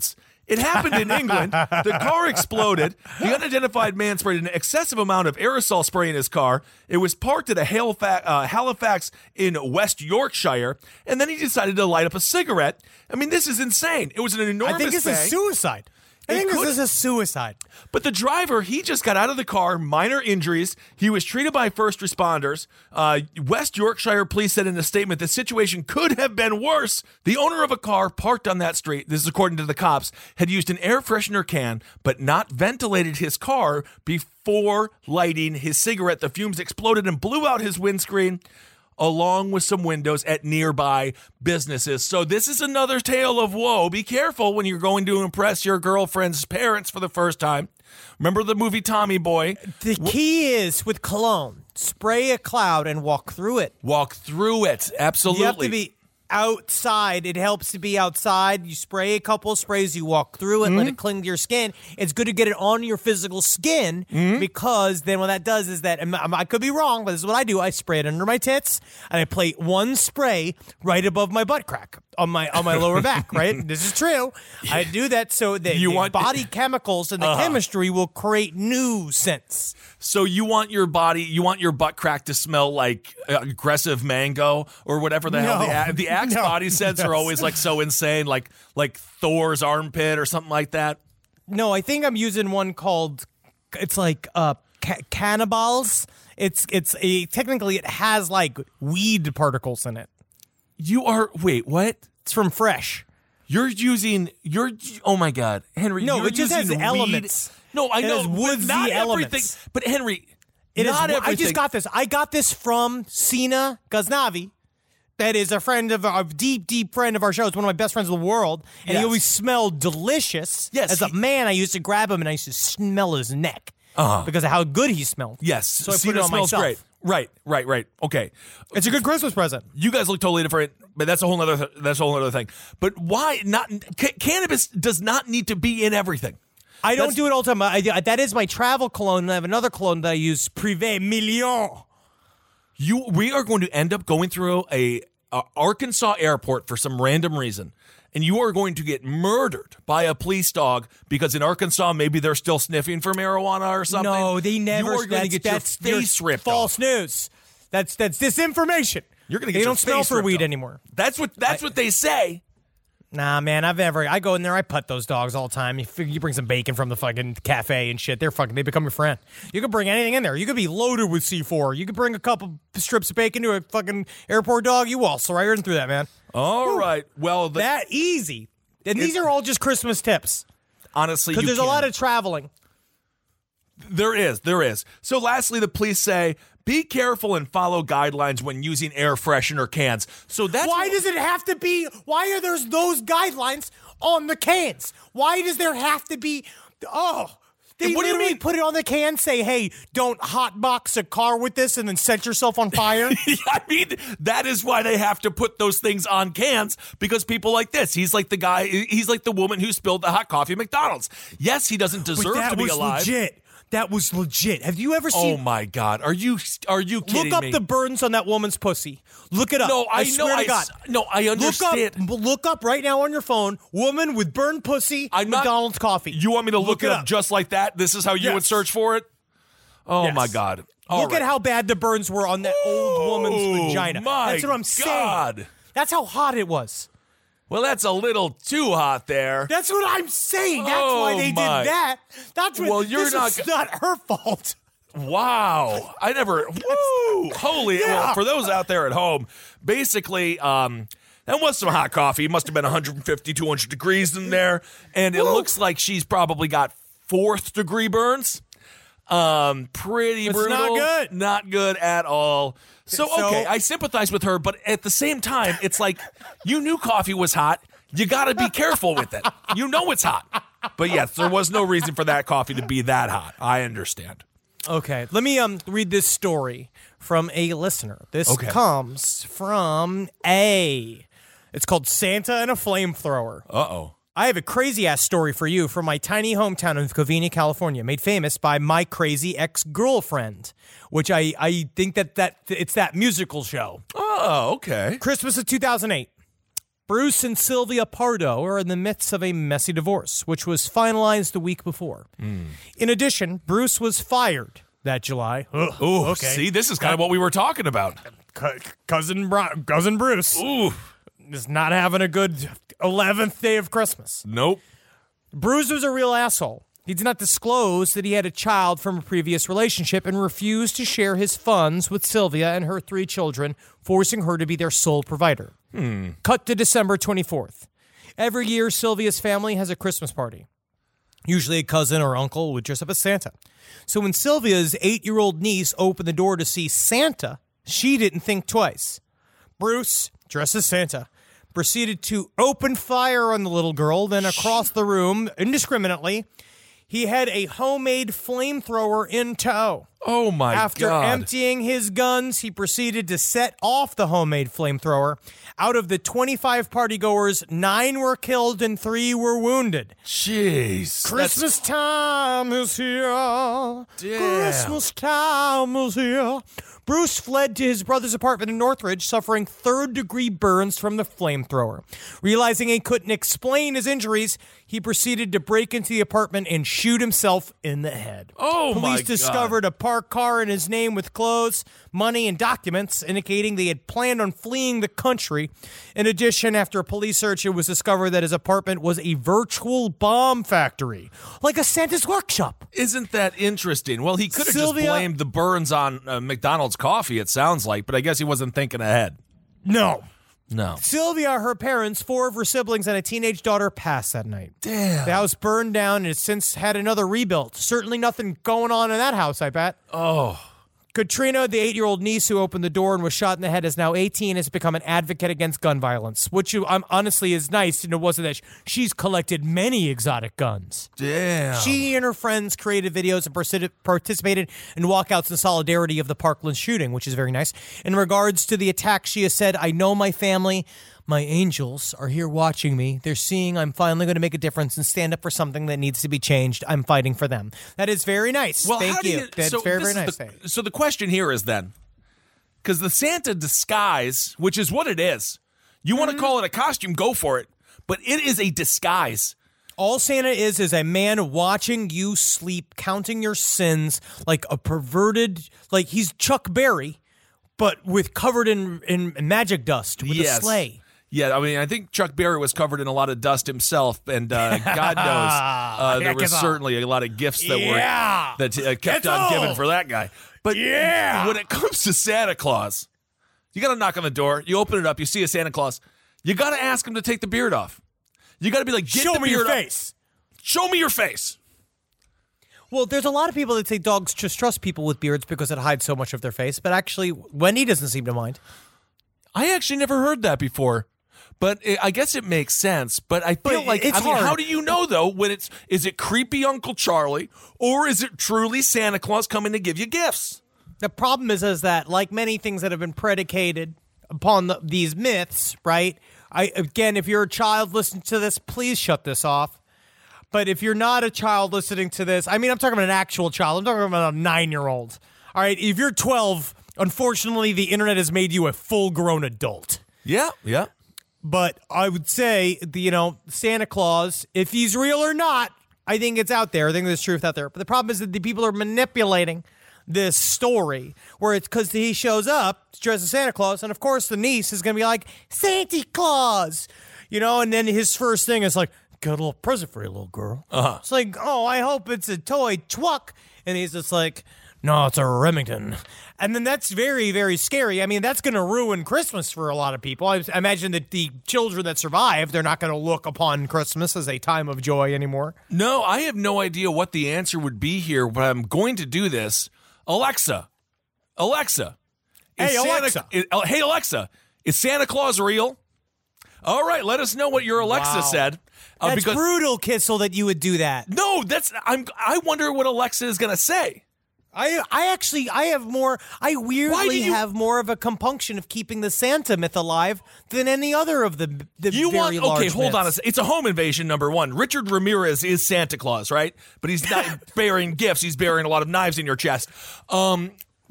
It happened in England. The car exploded. The unidentified man sprayed an excessive amount of aerosol spray in his car. It was parked at a Halifax, uh, Halifax in West Yorkshire, and then he decided to light up a cigarette. I mean, this is insane. It was an enormous I think this bang. is suicide. I It think could- this is a suicide. But the driver, he just got out of the car, minor injuries. He was treated by first responders. Uh, West Yorkshire police said in a statement the situation could have been worse. The owner of a car parked on that street, this is according to the cops, had used an air freshener can but not ventilated his car before lighting his cigarette. The fumes exploded and blew out his windscreen, along with some windows at nearby businesses. So this is another tale of woe. Be careful when you're going to impress your girlfriend's parents for the first time. Remember the movie Tommy Boy? The key is with cologne, spray a cloud and walk through it. Walk through it. Absolutely. You have to be outside. It helps to be outside. You spray a couple of sprays, you walk through it, Mm-hmm. let it cling to your skin. It's good to get it on your physical skin Mm-hmm. because then what that does is that, and I could be wrong, but this is what I do. I spray it under my tits and I play one spray right above my butt crack on my on my lower back, right? This is true. I do that so that You the want- body chemicals and the Uh-huh. chemistry will create new scents. So you want your body, you want your butt crack to smell like uh, aggressive mango or whatever the hell No. the, a- the Axe No. body scents are always like so insane, like like Thor's armpit or something like that. No, I think I'm using one called. It's like uh, ca- cannibals. It's it's a technically it has like weed particles in it. You are wait, what? It's from Fresh. You're using you're oh my god, Henry. No, you're it just has using weed. elements. No, I It know has but woodsy not elements. everything. But Henry, It is. not everything. I just got this. I got this from Sina Ghaznavi. That is a friend of a deep, deep friend of our show. It's one of my best friends in the world, and Yes. he always smelled delicious. Yes, as a he- man, I used to grab him and I used to smell his neck Uh-huh. because of how good he smelled. Yes, so I put Cena it on smells myself. great. Right, right, right. Okay, It's a good Christmas present. you guys look totally different, but that's a whole other that's a whole other thing. But why not? Ca- cannabis does not need to be in everything. I don't That's- do it all the time. I, I, that is my travel cologne. And I have another cologne that I use, Privé Million. You, we are going to end up going through a, a Arkansas airport for some random reason, and you are going to get murdered by a police dog because in Arkansas maybe they're still sniffing for marijuana or something. No, they never. You are going to that's, get that's your face your ripped false off. news. That's that's disinformation. You're going to get They your don't smell face for ripped weed off. anymore. That's what that's what they say. Nah, man, I've never. I go in there, I pet those dogs all the time. You, figure you bring some bacon from the fucking cafe and shit. They're fucking. They become your friend. You can bring anything in there. You could be loaded with C four. You could bring a couple strips of bacon to a fucking airport dog. You waltz right through that, man. All right. Well, the, That easy. And these are all just Christmas tips honestly, because you there's a can. lot of traveling. There is, there is. So lastly, the police say, be careful and follow guidelines when using air freshener cans. So that's Why does it have to be? Why are there those guidelines on the cans? Why does there have to be? Oh, they What do you literally mean? put it on the can. Say, hey, don't hotbox a car with this and then set yourself on fire. I mean, that is why they have to put those things on cans, because people like this. He's like the guy, he's like the woman who spilled the hot coffee at McDonald's. Yes, he doesn't But deserve that to be was alive. legit. That was legit. Have you ever Oh seen? my God. Are you, are you kidding Look up me? the burns on that woman's pussy. Look it up. No, I, swear know. to I, God. s- no, I understand. Look up, look up right now on your phone. Woman with burned pussy. I'm not- McDonald's coffee. You want me to look, Look it it up, up. just like that? This is how you Yes. would search for it? Oh Yes. my God. All Look right. at how bad the burns were on that old woman's Oh, vagina. my That's what I'm God. saying. That's how hot it was. Well, that's a little too hot there. That's what I'm saying. That's why Oh, they my. did that. That's what. Well, you're this not is go- not her fault. Wow. I never, woo, holy, Yeah. well, for those out there at home, basically, um, that was some hot coffee. It must have been one fifty, two hundred degrees in there. And it Woo. looks like she's probably got fourth degree burns. Um, pretty It's brutal. not good. Not good at all. So, So- okay, I sympathize with her, but at the same time, it's like, you knew coffee was hot. You got to be careful with it. You know it's hot. But yes, there was no reason for that coffee to be that hot. I understand. Okay, let me um read this story from a listener. This Okay. comes from A. It's called Santa and a Flamethrower. Uh-oh. I have a crazy ass story for you from my tiny hometown of Covina, California, made famous by my crazy ex-girlfriend, which I, I think that, that it's that musical show. Oh, okay. Christmas of two thousand eight. Bruce and Sylvia Pardo are in the midst of a messy divorce, which was finalized the week before. Mm. In addition, Bruce was fired that July. Ugh, Ooh, okay. See, this is kind of what we were talking about. C- cousin, Bru- cousin Bruce Ooh. is not having a good eleventh day of Christmas. Nope. Bruce was a real asshole. He did not disclose that he had a child from a previous relationship and refused to share his funds with Sylvia and her three children, forcing her to be their sole provider. Hmm. Cut to December twenty-fourth. Every year, Sylvia's family has a Christmas party. Usually a cousin or uncle would dress up as Santa. So when Sylvia's eight-year-old niece opened the door to see Santa, she didn't think twice. Bruce, dressed as Santa, proceeded to open fire on the little girl, then across the room, indiscriminately, he had a homemade flamethrower in tow. Oh, my After God. After emptying his guns, he proceeded to set off the homemade flamethrower. Out of the twenty-five partygoers, nine were killed and three were wounded. Jeez. Christmas time is here. Damn. Christmas time is here. Bruce fled to his brother's apartment in Northridge, suffering third-degree burns from the flamethrower. Realizing he couldn't explain his injuries, he proceeded to break into the apartment and shoot himself in the head. Oh, my Police God. discovered a parked car in his name with clothes, money, and documents, indicating they had planned on fleeing the country. In addition, after a police search, it was discovered that his apartment was a virtual bomb factory, like a Santa's workshop. Isn't that interesting? Well, he could have just Sylvia- blamed the burns on uh, McDonald's coffee, it sounds like, but I guess he wasn't thinking ahead. No. No. Sylvia, her parents, four of her siblings, and a teenage daughter passed that night. Damn. The house burned down and has since had another rebuild. Certainly nothing going on in that house, I bet. Oh. Katrina, the eight-year-old niece who opened the door and was shot in the head, is now eighteen and has become an advocate against gun violence, which you, um, honestly is nice. And it wasn't that she's collected many exotic guns. Damn. She and her friends created videos and partic- participated in walkouts in solidarity of the Parkland shooting, which is very nice. In regards to the attack, she has said, I know my family, my angels are here watching me. They're seeing I'm finally going to make a difference and stand up for something that needs to be changed. I'm fighting for them. That is very nice. Well, Thank how do you. you. That's so very, this very is nice. The, so the question here is then, because the Santa disguise, which is what it is, you want to call it a costume, go for it, but it is a disguise. All Santa is is a man watching you sleep, counting your sins like a perverted, like he's Chuck Berry, but with covered in, in magic dust with Yes. a sleigh. Yeah, I mean, I think Chuck Berry was covered in a lot of dust himself, and uh, God knows uh, there was certainly a lot of gifts that Yeah. were that uh, kept That's on all. giving for that guy. But Yeah. when it comes to Santa Claus, you got to knock on the door. You open it up. You see a Santa Claus. You got to ask him to take the beard off. You got to be like, get Show the me your beard off. face. Show me your face. Well, there's a lot of people that say dogs just trust people with beards because it hides so much of their face, but actually, Wendy doesn't seem to mind. I actually never heard that before. But it, I guess it makes sense. But I feel But like, it's I mean, hard. how do you know, though, when it's, is it creepy Uncle Charlie or is it truly Santa Claus coming to give you gifts? The problem is, is that, like many things that have been predicated upon the, these myths, right? I again, if you're a child listening to this, please shut this off. But if you're not a child listening to this, I mean, I'm talking about an actual child. I'm talking about a nine-year-old. All right, if you're twelve, unfortunately, the internet has made you a full-grown adult. Yeah, yeah. But I would say, the, you know, Santa Claus, if he's real or not, I think it's out there. I think there's truth out there. But the problem is that the people are manipulating this story where it's because he shows up dressed as Santa Claus. And, of course, the niece is going to be like, Santa Claus, you know, and then his first thing is like, got a little present for you, little girl. Uh-huh. It's like, oh, I hope it's a toy truck. And he's just like, no, it's a Remington. And then that's very, very scary. I mean, that's going to ruin Christmas for a lot of people. I imagine that the children that survive, they're not going to look upon Christmas as a time of joy anymore. No, I have no idea what the answer would be here, but I'm going to do this. Alexa, Alexa. is Hey, Santa- Alexa. is- uh, hey, Alexa, is Santa Claus real? All right, let us know what your Alexa Wow. said. Uh, That's because brutal, Kissel, that you would do that. No, that's I'm. I wonder what Alexa is going to say. I I actually, I have more, I Why do weirdly you- have more of a compunction of keeping the Santa myth alive than any other of the, the You very want okay? large Hold on a myths. second. It's a home invasion. Number one, Richard Ramirez is Santa Claus, right? But he's not bearing gifts. He's bearing a lot of knives in your chest. Um,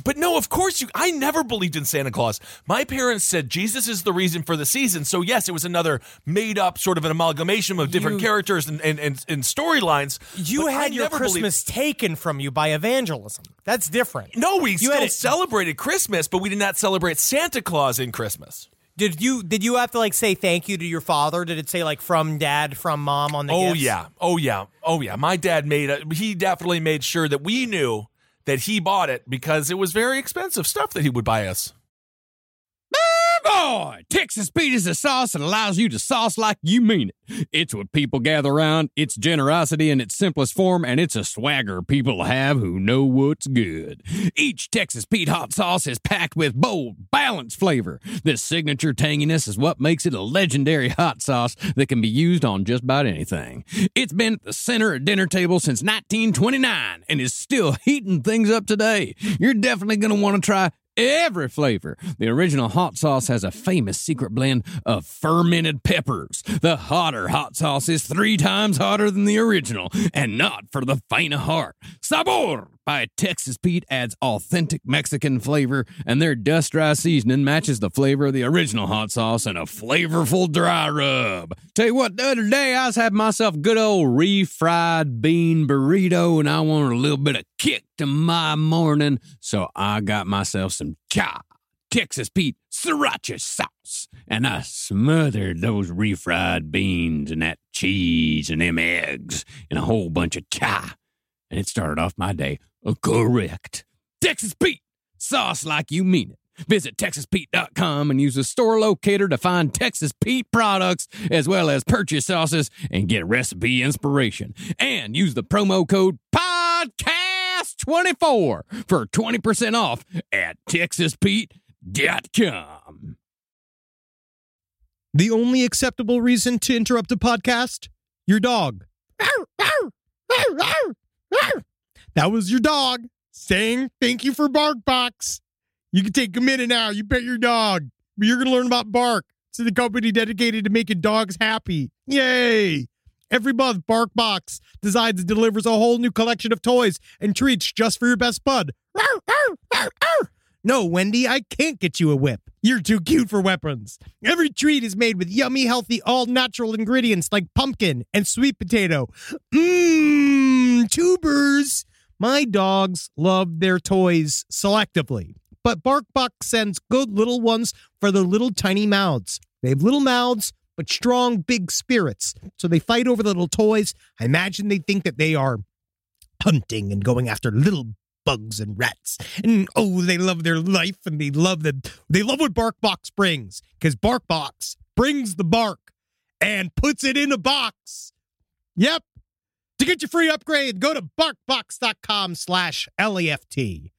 But no, of course you. I never believed in Santa Claus. My parents said Jesus is the reason for the season. So yes, it was another made up sort of an amalgamation of different You- characters and and, and, and storylines. You But I had your never Christmas taken from you by evangelism. That's different. No, we You still had it- celebrated Christmas, but we did not celebrate Santa Claus in Christmas. Did you did you have to like say thank you to your father? Did it say like from dad, from mom on the Oh gifts? yeah, oh yeah, oh yeah. My dad made a, he definitely made sure that we knew that he bought it because it was very expensive stuff that he would buy us. Boy, Texas Pete is a sauce that allows you to sauce like you mean it. It's what people gather around, it's generosity in its simplest form, and it's a swagger people have who know what's good. Each Texas Pete hot sauce is packed with bold, balanced flavor. This signature tanginess is what makes it a legendary hot sauce that can be used on just about anything. It's been at the center of dinner table since nineteen twenty-nine and is still heating things up today. You're definitely going to want to try every flavor. The original hot sauce has a famous secret blend of fermented peppers. The hotter hot sauce is three times hotter than the original, and not for the faint of heart. Sabor by Texas Pete adds authentic Mexican flavor, and their dust dry seasoning matches the flavor of the original hot sauce in a flavorful dry rub. Tell you what, the other day I was having myself a good old refried bean burrito, and I wanted a little bit of kick to my morning, so I got myself some cha Texas Pete sriracha sauce, and I smothered those refried beans and that cheese and them eggs in a whole bunch of cha, and it started off my day correct. Texas Pete, sauce like you mean it. Visit Texas Pete dot com and use the store locator to find Texas Pete products as well as purchase sauces and get recipe inspiration. And use the promo code podcast twenty-four for twenty percent off at Texas Pete dot com. The only acceptable reason to interrupt a podcast? Your dog. That was your dog saying thank you for BarkBox. You can take a minute now. You pet your dog. But you're going to learn about Bark. It's the company dedicated to making dogs happy. Yay! Every month, BarkBox designs and delivers a whole new collection of toys and treats just for your best bud. No, Wendy, I can't get you a whip. You're too cute for weapons. Every treat is made with yummy, healthy, all-natural ingredients like pumpkin and sweet potato. Mmm, tubers. My dogs love their toys selectively, but BarkBox sends good little ones for their little tiny mouths. They have little mouths, but strong, big spirits. So they fight over the little toys. I imagine they think that they are hunting and going after little bugs and rats. And oh, they love their life, and they love the they love what BarkBox brings, because BarkBox brings the bark and puts it in a box. Yep. To get your free upgrade, go to barkbox.com slash left.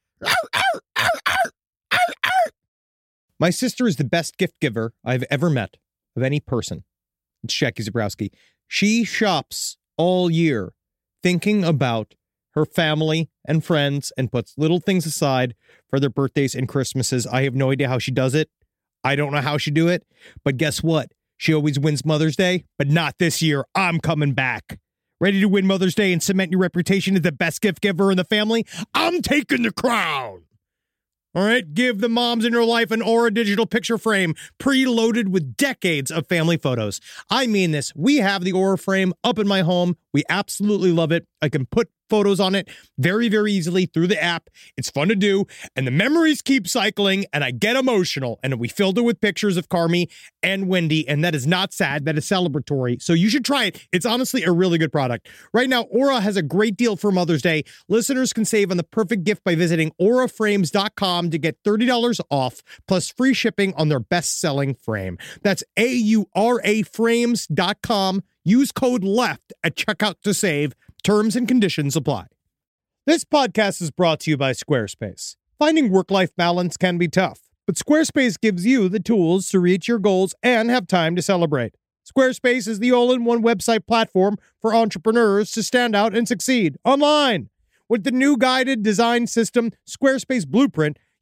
My sister is the best gift giver I've ever met of any person. It's Jackie Zabrowski. She shops all year thinking about her family and friends and puts little things aside for their birthdays and Christmases. I have no idea how she does it. I don't know how she do it. But guess what? She always wins Mother's Day, but not this year. I'm coming back. Ready to win Mother's Day and cement your reputation as the best gift giver in the family? I'm taking the crown. All right, give the moms in your life an Aura digital picture frame preloaded with decades of family photos. I mean this. We have the Aura frame up in my home. We absolutely love it. I can put photos on it very, very easily through the app. It's fun to do, and the memories keep cycling, and I get emotional. And we filled it with pictures of Carmi and Wendy, and that is not sad. That is celebratory. So you should try it. It's honestly a really good product. Right now, Aura has a great deal for Mother's Day. Listeners can save on the perfect gift by visiting aura frames dot com to get thirty dollars off, plus free shipping on their best-selling frame. That's A U R A frames dot com. Use code LEFT at checkout to save. Terms and conditions apply. This podcast is brought to you by Squarespace. Finding work-life balance can be tough, but Squarespace gives you the tools to reach your goals and have time to celebrate. Squarespace is the all-in-one website platform for entrepreneurs to stand out and succeed online. With the new guided design system, Squarespace Blueprint,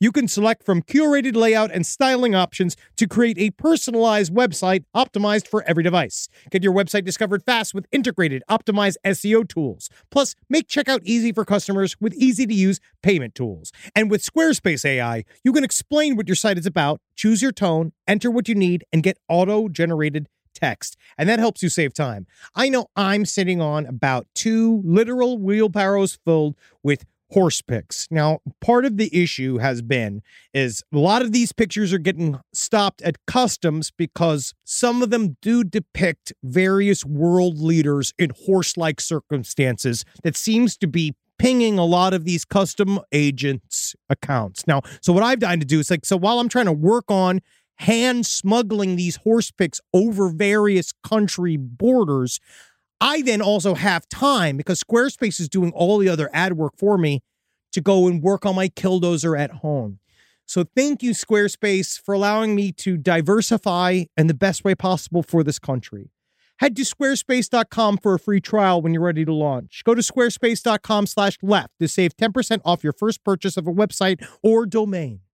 You can select from curated layout and styling options to create a personalized website optimized for every device. Get your website discovered fast with integrated, optimized S E O tools. Plus, make checkout easy for customers with easy-to-use payment tools. And with Squarespace A I, you can explain what your site is about, choose your tone, enter what you need, and get auto-generated text. And that helps you save time. I know I'm sitting on about two literal wheelbarrows filled with horse pics. Now, part of the issue has been is a lot of these pictures are getting stopped at customs because some of them do depict various world leaders in horse-like circumstances that seems to be pinging a lot of these custom agents' accounts. Now, so what I've done to do is like, so while I'm trying to work on hand smuggling these horse pics over various country borders, I then also have time because Squarespace is doing all the other ad work for me to go and work on my Killdozer at home. So thank you, Squarespace, for allowing me to diversify in the best way possible for this country. Head to squarespace dot com for a free trial when you're ready to launch. Go to squarespace dot com slash left to save ten percent off your first purchase of a website or domain.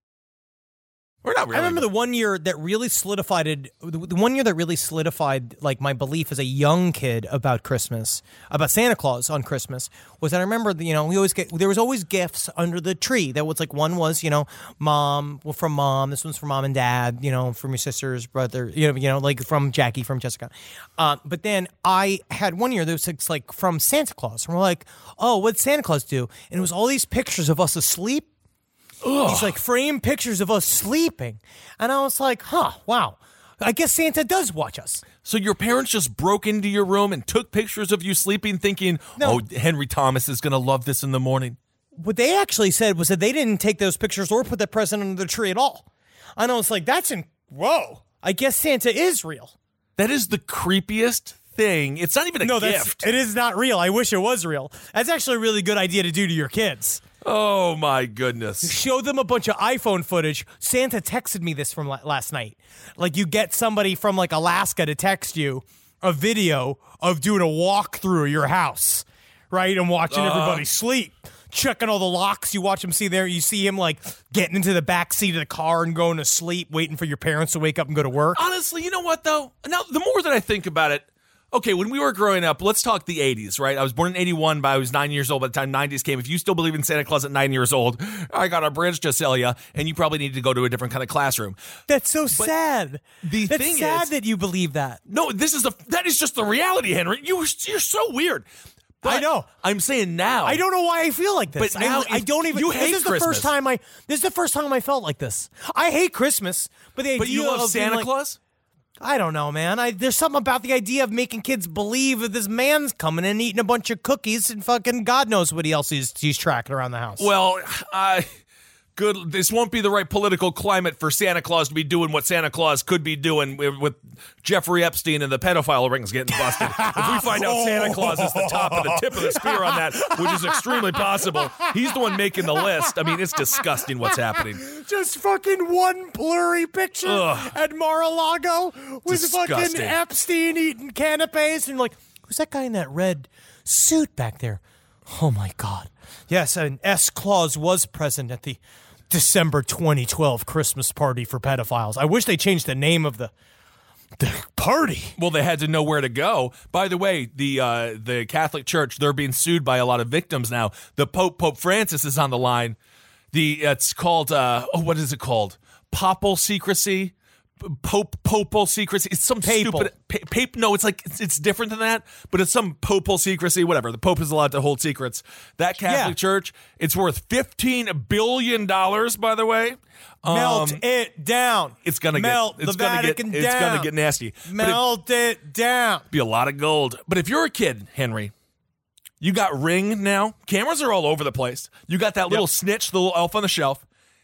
We're not really. I remember the one year that really solidified it, the one year that really solidified like my belief as a young kid about Christmas, about Santa Claus on Christmas, was that I remember, you know, we always get, there was always gifts under the tree. That was like, one was, you know, mom, well, from mom, this one's from mom and dad, you know, from your sister's brother, you know, you know, like from Jackie, from Jessica. Uh, but then I had one year that was like from Santa Claus. And we're like, oh, what'd Santa Claus do? And it was all these pictures of us asleep. Ugh. These like framed pictures of us sleeping. And I was like, huh, wow. I guess Santa does watch us. So your parents just broke into your room and took pictures of you sleeping thinking, no. oh, Henry Thomas is going to love this in the morning. What they actually said was that they didn't take those pictures or put that present under the tree at all. And I was like, that's in, whoa. I guess Santa is real. That is the creepiest thing. It's not even a no, gift. It is not real. I wish it was real. That's actually a really good idea to do to your kids. Oh, my goodness. Show them a bunch of iPhone footage. Santa texted me this from la- last night. Like, you get somebody from, like, Alaska to text you a video of doing a walk through your house, right? And watching uh. everybody sleep. Checking all the locks. You watch him see there. You see him, like, getting into the back seat of the car and going to sleep, waiting for your parents to wake up and go to work. Honestly, you know what, though? Now, the more that I think about it, okay, when we were growing up, let's talk the eighties, right? I was born in eighty-one, but I was nine years old by the time nineties came. If you still believe in Santa Claus at nine years old, I got a bridge to sell you, and you probably need to go to a different kind of classroom. That's so but sad. The That's thing sad is, that you believe that. No, this is a that is just the reality, Henry. You, you're so weird. But I know. I'm saying now. I don't know why I feel like this. But now I, I don't even. You this hate is the Christmas. first time I. This is the first time I felt like this. I hate Christmas, but the idea But you love of Santa like, Claus? I don't know, man. I there's something about the idea of making kids believe that this man's coming and eating a bunch of cookies and fucking God knows what else he's he's tracking around the house. Well, I. Good. This won't be the right political climate for Santa Claus to be doing what Santa Claus could be doing with Jeffrey Epstein and the pedophile rings getting busted. If we find out Santa Claus is the top of the tip of the spear on that, which is extremely possible, he's the one making the list. I mean, it's disgusting what's happening. Just fucking one blurry picture Ugh. at Mar-a-Lago with Disgusting. fucking Epstein eating canapes and like, who's that guy in that red suit back there? Oh my God. Yes, an S Claus was present at the December twenty twelve Christmas party for pedophiles. I wish they changed the name of the the party. Well, they had to know where to go. By the way, the uh, the Catholic Church, they're being sued by a lot of victims now. The Pope, Pope Francis, is on the line. The it's called uh, oh, what is it called? Papal secrecy. Pope Popal secrecy. It's some Papal. stupid pa- pape. No, it's like it's, it's different than that. But it's some Popal secrecy. Whatever. The Pope is allowed to hold secrets. That Catholic Yeah. Church. It's worth fifteen billion dollars. By the way, Melt Um, it down. It's gonna Melt get. It's the gonna Vatican get. down. It's gonna get nasty. But it- Melt it down. be a lot of gold. But if you're a kid, Henry, you got Ring now. Cameras are all over the place. You got that little Yep. snitch, the little elf on the shelf.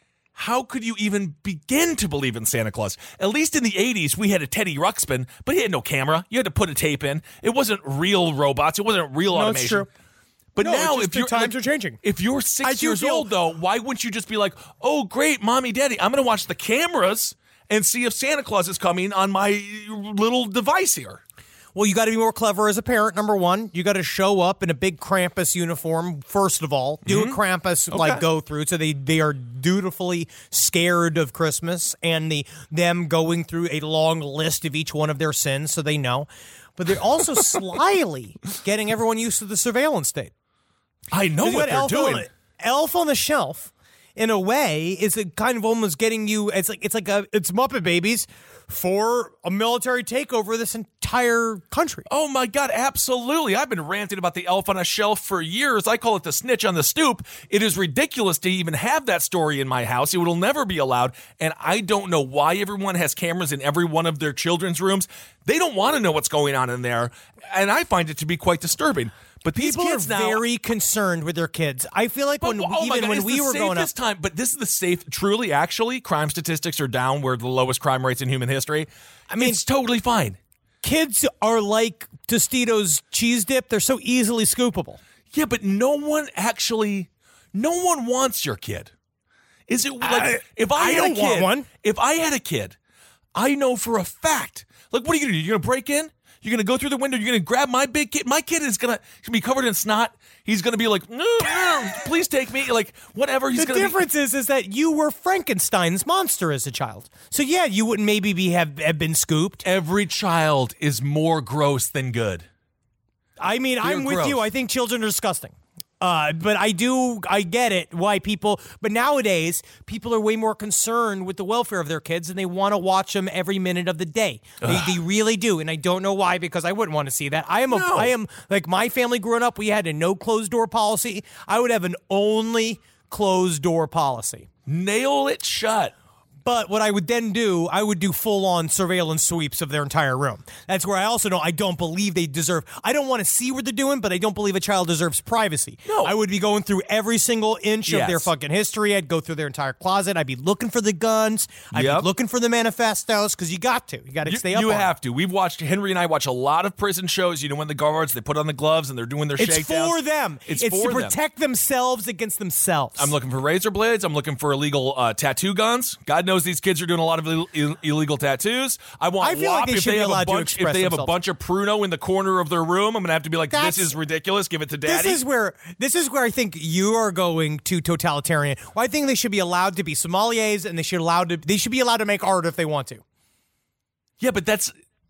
How could you even begin to believe in Santa Claus? At least in the eighties, we had a Teddy Ruxpin, but he had no camera. You had to put a tape in. It wasn't real robots. It wasn't real No, automation. it's true. But No, now, it's just if the you're times like, are changing. If you're I six do years feel- old, though, why wouldn't you just be like, "Oh, great, mommy, daddy, I'm going to watch the cameras and see if Santa Claus is coming on my little device here"? Well, you got to be more clever as a parent, number one. You got to show up in a big Krampus uniform, first of all. Do mm-hmm. a Krampus, okay. like, go through. So they, they are dutifully scared of Christmas and the them going through a long list of each one of their sins so they know. But they're also slyly getting everyone used to the surveillance state. I know what they're Elf doing. On, Elf on the Shelf, in a way, is a kind of almost getting you. It's like it's like a it's Muppet Babies for a military takeover of this entire country. Oh my God, absolutely! I've been ranting about the Elf on a Shelf for years. I call it the snitch on the stoop. It is ridiculous to even have that story in my house. It will never be allowed, and I don't know why everyone has cameras in every one of their children's rooms. They don't want to know what's going on in there, and I find it to be quite disturbing. But these People kids are now, very concerned with their kids. I feel like but, when oh my even God, when it's we the were growing up, time. But this is the safe. Truly, actually, crime statistics are down. We're the lowest crime rates in human history. I mean, it's totally fine. Kids are like Tostitos cheese dip. They're so easily scoopable. Yeah, but no one actually, no one wants your kid. Is it like I, if I, I had don't a kid, want one. If I had a kid, I know for a fact. Like, what are you gonna do? You're gonna break in? You're going to go through the window. You're going to grab my big kid. My kid is going to be covered in snot. He's going to be like, no, no, please take me. Like, whatever. He's the gonna difference be- is, is that you were Frankenstein's monster as a child. So, yeah, you wouldn't maybe be have, have been scooped. Every child is more gross than good. I mean, They're I'm with gross. you. I think children are disgusting. Uh, but I do, I get it, why people, but nowadays, people are way more concerned with the welfare of their kids and they want to watch them every minute of the day. They, they really do. And I don't know why, because I wouldn't want to see that. I am, a, No. I am, like my family growing up, we had a no closed door policy. I would have an only closed door policy. Nail it shut. But what I would then do, I would do full-on surveillance sweeps of their entire room. That's where I also know I don't believe they deserve... I don't want to see what they're doing, but I don't believe a child deserves privacy. No. I would be going through every single inch Yes. of their fucking history. I'd go through their entire closet. I'd be looking for the guns. I'd Yep. be looking for the manifestos, because you got to. You got to You, stay up you on it. have to. We've watched, Henry and I watch a lot of prison shows. You know, when the guards, they put on the gloves and they're doing their It's shakedowns. for them. It's, It's for to them. protect themselves against themselves. I'm looking for razor blades. I'm looking for illegal uh, tattoo guns. God knows these kids are doing a lot of Ill- Ill- illegal tattoos. I want I feel W A like P they if should they be have allowed a to bunch. If express they have a themselves. bunch of Pruno in the corner of their room, I'm gonna have to be like, That's- "This is ridiculous. Give it to Daddy." This is where this is where I think you are going to totalitarian. Well, I think they should be allowed to be sommeliers, and they should allowed to they should be allowed to make art if they want to. yeah, but that's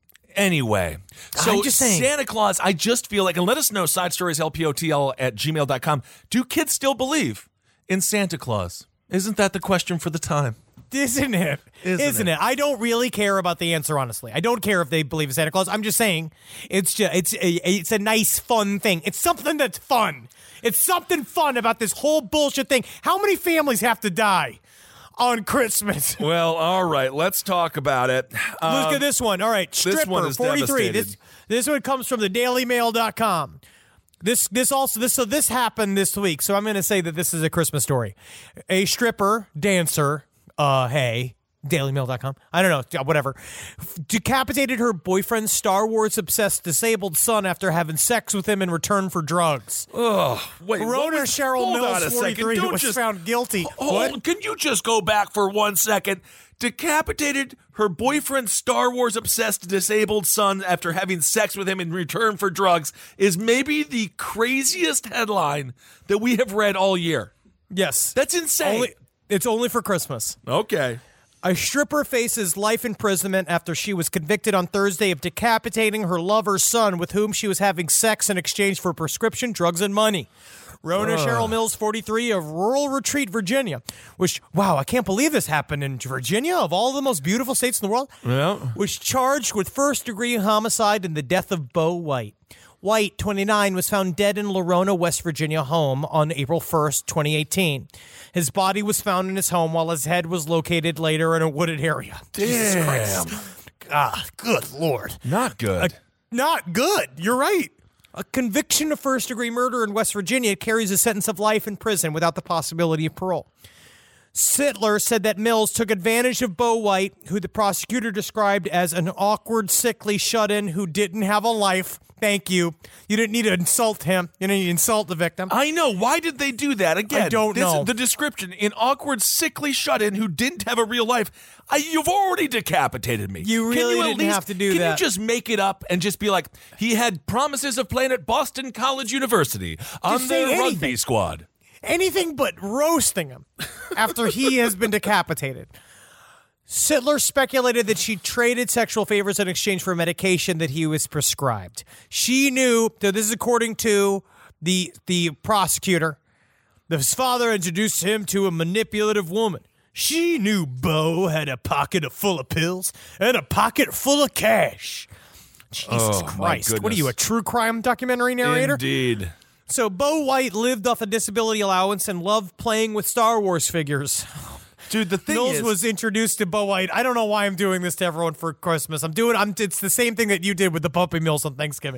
anyway. So I'm just saying. Santa Claus. I just feel like, and let us know. Side stories L P O T L at gmail dot com. Do kids still believe in Santa Claus? Isn't that the question for the time? Isn't it? Isn't Isn't it? it? I don't really care about the answer, honestly. I don't care if they believe in Santa Claus. I'm just saying, it's just it's a, it's a nice, fun thing. It's something that's fun. It's something fun about this whole bullshit thing. How many families have to die on Christmas? Well, all right. Let's talk about it. Look Um, at this one. All right, stripper one is forty-three. This devastated. this one comes from the daily mail dot com. This this also this so this happened this week. So I'm going to say that this is a Christmas story. A stripper dancer, uh, hey, daily mail dot com. I don't know, whatever. Decapitated her boyfriend's Star Wars obsessed disabled son after having sex with him in return for drugs. Oh, wait. what Rona was- Cheryl hold on a Mills, second. forty-three, Don't was just- found guilty. Hold, What? Can you just go back for one second? Decapitated her boyfriend's Star Wars obsessed disabled son after having sex with him in return for drugs is maybe the craziest headline that we have read all year. Yes. That's insane. Only, it's only for Christmas. Okay. A stripper faces life imprisonment after she was convicted on Thursday of decapitating her lover's son with whom she was having sex in exchange for prescription drugs and money. Rona Cheryl Mills, forty-three, of Rural Retreat, Virginia, which, wow, I can't believe this happened in Virginia, of all the most beautiful states in the world, Yeah. was charged with first-degree homicide in the death of Bo White. White, twenty-nine, was found dead in Lorona, West Virginia home on April first, twenty eighteen. His body was found in his home while his head was located later in a wooded area. Jesus Damn. Christ. Ah, good Lord. Not good. Not good. You're right. A conviction of first-degree murder in West Virginia carries a sentence of life in prison without the possibility of parole. Sittler said that Mills took advantage of Bo White, who the prosecutor described as an awkward, sickly shut-in who didn't have a life. Thank you. You didn't need to insult him. You didn't need to insult the victim. I know. Why did they do that? Again, I don't this, know. The description, an awkward, sickly shut-in who didn't have a real life. I, you've already decapitated me. You really can you at didn't least, have to do can that. Can you just make it up and just be like, he had promises of playing at Boston College University on Just say their rugby anything. squad? Anything but roasting him after he has been decapitated. Sittler speculated that she traded sexual favors in exchange for medication that he was prescribed. She knew, so this is according to the the prosecutor, that his father introduced him to a manipulative woman. She knew Bo had a pocket full of pills and a pocket full of cash. Jesus Oh, my Christ. What are goodness. you, a true crime documentary narrator? Indeed. So Bo White lived off a disability allowance and loved playing with Star Wars figures. Dude, the thing Mills is, was introduced to Bo White. I don't know why I'm doing this to everyone for Christmas. I'm doing. I'm. It's the same thing that you did with the Puppy Mills on Thanksgiving.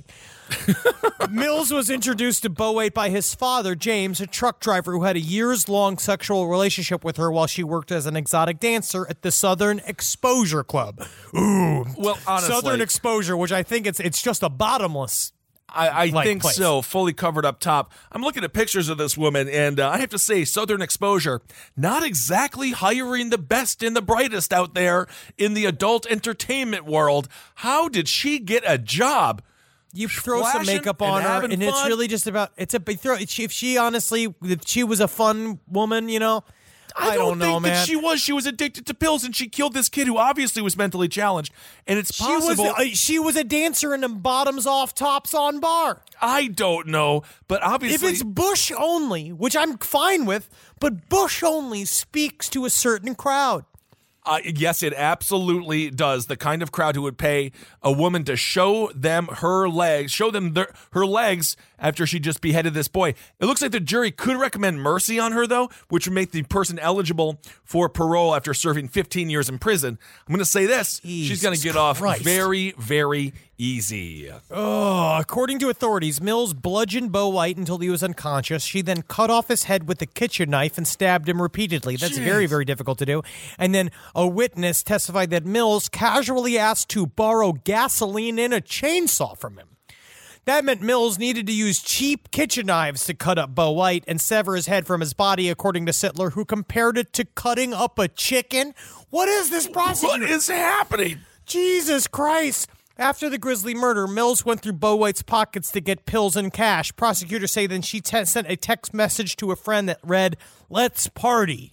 Mills was introduced to Bo White by his father, James, a truck driver who had a years-long sexual relationship with her while she worked as an exotic dancer at the Southern Exposure Club. Ooh, well, honestly, Southern Exposure, which I think it's it's just a bottomless. I, I like think place. so, fully covered up top. I'm looking at pictures of this woman, and uh, I have to say, Southern Exposure, not exactly hiring the best and the brightest out there in the adult entertainment world. How did she get a job? You throw some Flashing makeup and on her, having and it's fun? really just about it's a big throw. If she, if she honestly, if she was a fun woman, you know, I, I don't, know, think man. that she was. She was addicted to pills, and she killed this kid who obviously was mentally challenged. And it's She possible. was a, she was a dancer in a bottoms off, tops on bar. I don't know, but obviously, If it's Bush only, which I'm fine with, but Bush only speaks to a certain crowd. Uh, yes, it absolutely does. The kind of crowd who would pay a woman to show them her legs, show them their, her legs after she just beheaded this boy. It looks like the jury could recommend mercy on her, though, which would make the person eligible for parole after serving fifteen years in prison. I'm going to say this. She's going to Jesus get off Christ. very, very easy. Oh, according to authorities, Mills bludgeoned Bo White until he was unconscious. She then cut off his head with a kitchen knife and stabbed him repeatedly. That's Jeez. very, very difficult to do. And then a witness testified that Mills casually asked to borrow gasoline and a chainsaw from him. That meant Mills needed to use cheap kitchen knives to cut up Bo White and sever his head from his body, according to Sittler, who compared it to cutting up a chicken. What is this prosecutor? What is happening? Jesus Christ. After the grisly murder, Mills went through Bo White's pockets to get pills and cash. Prosecutors say then she te- sent a text message to a friend that read, "Let's party."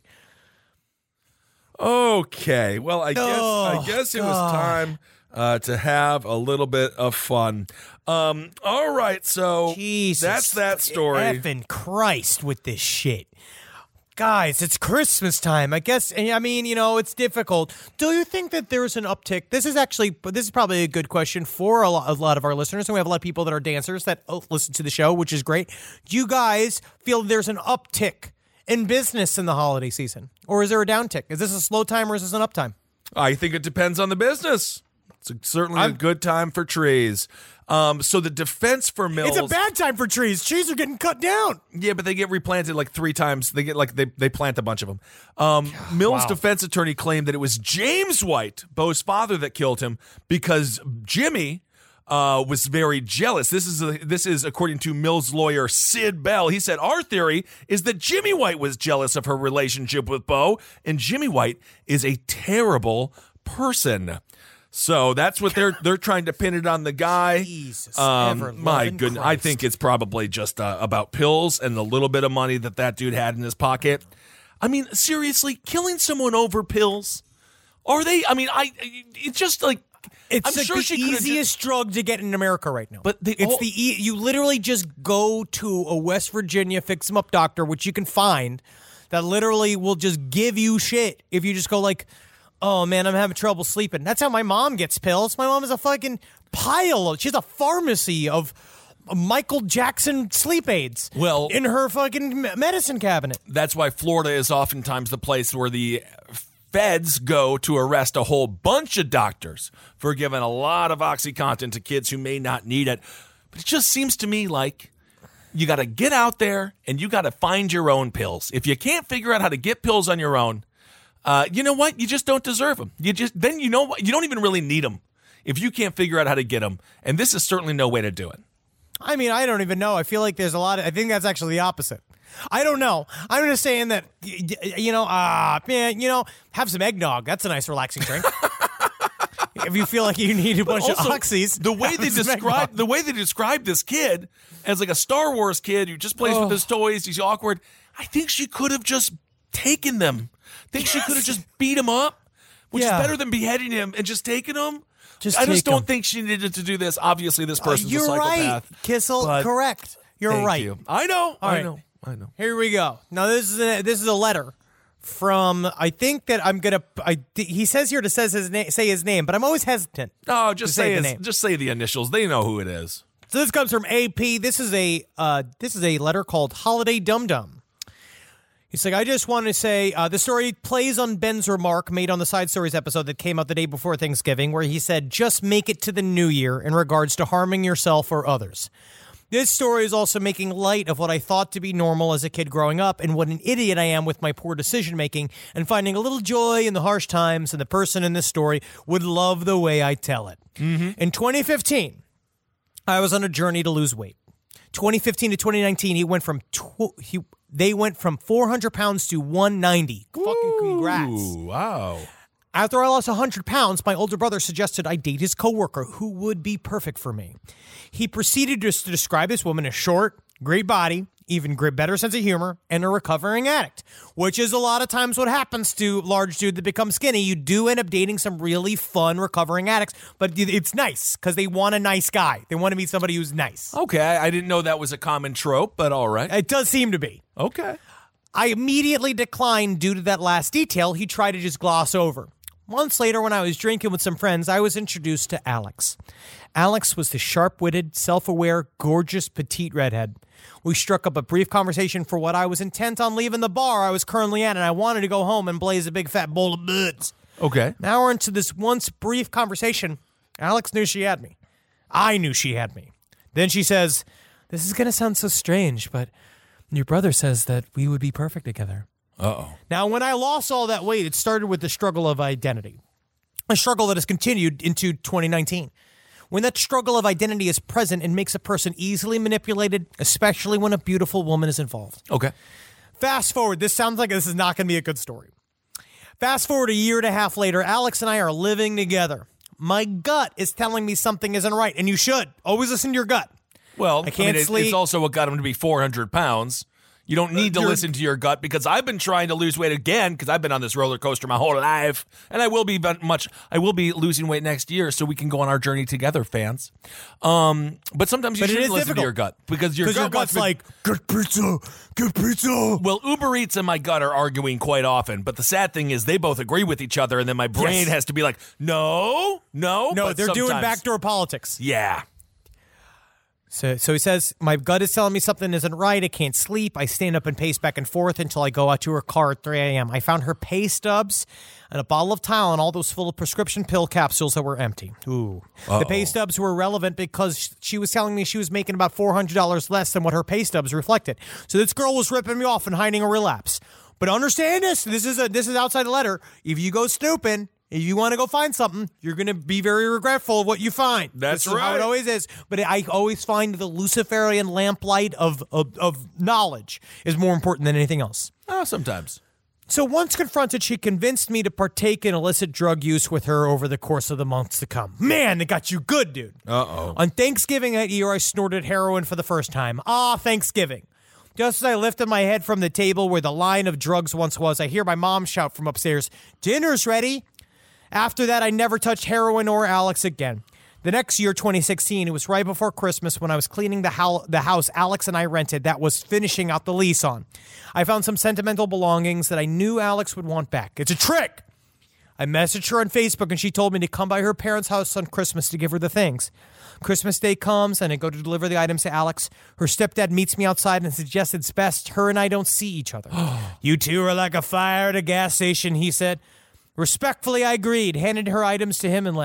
Okay, well, I guess Oh, I guess it was God. time uh, to have a little bit of fun. Um, all right, so Jesus. that's that story. Effing Christ with this shit. Guys, it's Christmas time. I guess, I mean, you know, it's difficult. Do you think that there's an uptick? This is actually, this is probably a good question for a lot, a lot of our listeners. And we have a lot of people that are dancers that oh, listen to the show, which is great. Do you guys feel there's an uptick in business in the holiday season? Or is there a downtick? Is this a slow time or is this an uptime? I think it depends on the business. It's a, certainly a I'm- good time for trees. Um, so the defense for Mills, It's a bad time for trees. Trees are getting cut down. yeah, but they get replanted like three times. They get like they they plant a bunch of them. Um, Mills' Wow. defense attorney claimed that it was James White, Bo's father, that killed him because Jimmy uh, was very jealous. This is a, this is according to Mills' lawyer Sid Bell. He said our theory is that Jimmy White was jealous of her relationship with Bo, and Jimmy White is a terrible person. So that's what they're they're trying to pin it on the guy. Jesus, Um, ever-loving my goodness, I Christ. think it's probably just uh, about pills and the little bit of money that that dude had in his pocket. I mean, seriously, killing someone over pills? Are they? I mean, I it's just like It's I'm like sure the she could've easiest drug to get in America right now. But they it's all- the e- you literally just go to a West Virginia fix 'em up doctor, which you can find, that literally will just give you shit if you just go like, oh man, I'm having trouble sleeping. That's how my mom gets pills. My mom is a fucking pile of, she has a pharmacy of Michael Jackson sleep aids. Well- in her fucking me- medicine cabinet. That's why Florida is oftentimes the place where the feds go to arrest a whole bunch of doctors for giving a lot of OxyContin to kids who may not need it. But it just seems to me like You got to get out there and you got to find your own pills. If you can't figure out how to get pills on your own, uh, you know what? You just don't deserve them. You just then you know what? You don't even really need them if you can't figure out how to get them. And this is certainly no way to do it. I mean, I don't even know. I feel like there's a lot of, I think that's actually the opposite. I don't know. I'm just saying that, you know, uh, man, you know, have some eggnog. That's a nice relaxing drink. If you feel like you need a bunch also, of oxys, the way they describe the way they describe this kid as like a Star Wars kid who just plays oh. with his toys, he's awkward. I think she could have just taken them. I think yes. she could have just beat him up, which yeah. is better than beheading him and just taking him. Just I just don't him. think she needed to do this. Obviously, this person's uh, you're a psychopath. Right, Kissel. Correct. You're thank right. You. I know. All I right. know. I know. Here we go. Now this is a, this is a letter from. I think that I'm gonna. I he says here to says his name, say his name, but I'm always hesitant. No, just say, say his, the name. Just say the initials. They know who it is. So this comes from A P. This is a uh, this is a letter called Holiday Dum Dum. He's like, I just want to say uh, the story plays on Ben's remark made on the Side Stories episode that came out the day before Thanksgiving, where he said, just make it to the new year in regards to harming yourself or others. This story is also making light of what I thought to be normal as a kid growing up and what an idiot I am with my poor decision-making and finding a little joy in the harsh times, and the person in this story would love the way I tell it. Mm-hmm. In twenty fifteen, I was on a journey to lose weight. twenty fifteen to twenty nineteen, he went from tw- he they went from four hundred pounds to one ninety. Ooh, fucking congrats. Wow. After I lost one hundred pounds, my older brother suggested I date his coworker, who would be perfect for me. He proceeded to, to describe this woman as short, great body, even great, better sense of humor, and a recovering addict, which is a lot of times what happens to large dude that becomes skinny. You do end up dating some really fun recovering addicts, but it's nice because they want a nice guy. They want to meet somebody who's nice. Okay, I didn't know that was a common trope, but all right. It does seem to be. Okay. I immediately declined due to that last detail he tried to just gloss over. Months later, when I was drinking with some friends, I was introduced to Alex. Alex was the sharp-witted, self-aware, gorgeous, petite redhead. We struck up a brief conversation for what I was intent on leaving the bar I was currently at, and I wanted to go home and blaze a big fat bowl of butts. Okay. Now we're into this once brief conversation. Alex knew she had me. I knew she had me. Then she says, this is going to sound so strange, but your brother says that we would be perfect together. Uh-oh. Now, when I lost all that weight, it started with the struggle of identity, a struggle that has continued into twenty nineteen. When that struggle of identity is present, it makes a person easily manipulated, especially when a beautiful woman is involved. Okay. Fast forward. This sounds like this is not going to be a good story. Fast forward a year and a half later, Alex and I are living together. My gut is telling me something isn't right, and you should. Always listen to your gut. Well, I can't I mean, it, sleep. It's also what got him to be four hundred pounds. You don't need to You're, listen to your gut, because I've been trying to lose weight again, because I've been on this roller coaster my whole life, and I will be much. I will be losing weight next year, so we can go on our journey together, fans. Um, but sometimes you But it should is listen difficult. to your gut, because your, gut your gut's wants to- like, get pizza, get pizza. Well, Uber Eats and my gut are arguing quite often, but the sad thing is they both agree with each other, and then my brain Yes. has to be like, no, no, No, but they're doing sometimes- backdoor politics. Yeah. So, so he says, my gut is telling me something isn't right. I can't sleep. I stand up and pace back and forth until I go out to her car at three a.m. I found her pay stubs and a bottle of Tylenol, those full of prescription pill capsules that were empty. Ooh. Uh-oh. The pay stubs were relevant because she was telling me she was making about four hundred dollars less than what her pay stubs reflected. So this girl was ripping me off and hiding a relapse. But understand this. This is a this is outside the letter. If you go snooping, if you want to go find something, you're going to be very regretful of what you find. That's this is how right. it always is. But I always find the Luciferian lamplight of, of, of knowledge is more important than anything else. Oh, sometimes. So once confronted, she convinced me to partake in illicit drug use with her over the course of the months to come. Man, it got you good, dude. Uh-oh. On Thanksgiving that year, I snorted heroin for the first time. Ah, Thanksgiving. Just as I lifted my head from the table where the line of drugs once was, I hear my mom shout from upstairs, "Dinner's ready." After that, I never touched heroin or Alex again. The next year, twenty sixteen, it was right before Christmas when I was cleaning the, ho- the house Alex and I rented that was finishing out the lease on. I found some sentimental belongings that I knew Alex would want back. It's a trick! I messaged her on Facebook and she told me to come by her parents' house on Christmas to give her the things. Christmas Day comes and I go to deliver the items to Alex. Her stepdad meets me outside and suggests it's best her and I don't see each other. You two are like a fire at a gas station, he said. Respectfully, I agreed, handed her items to him and left.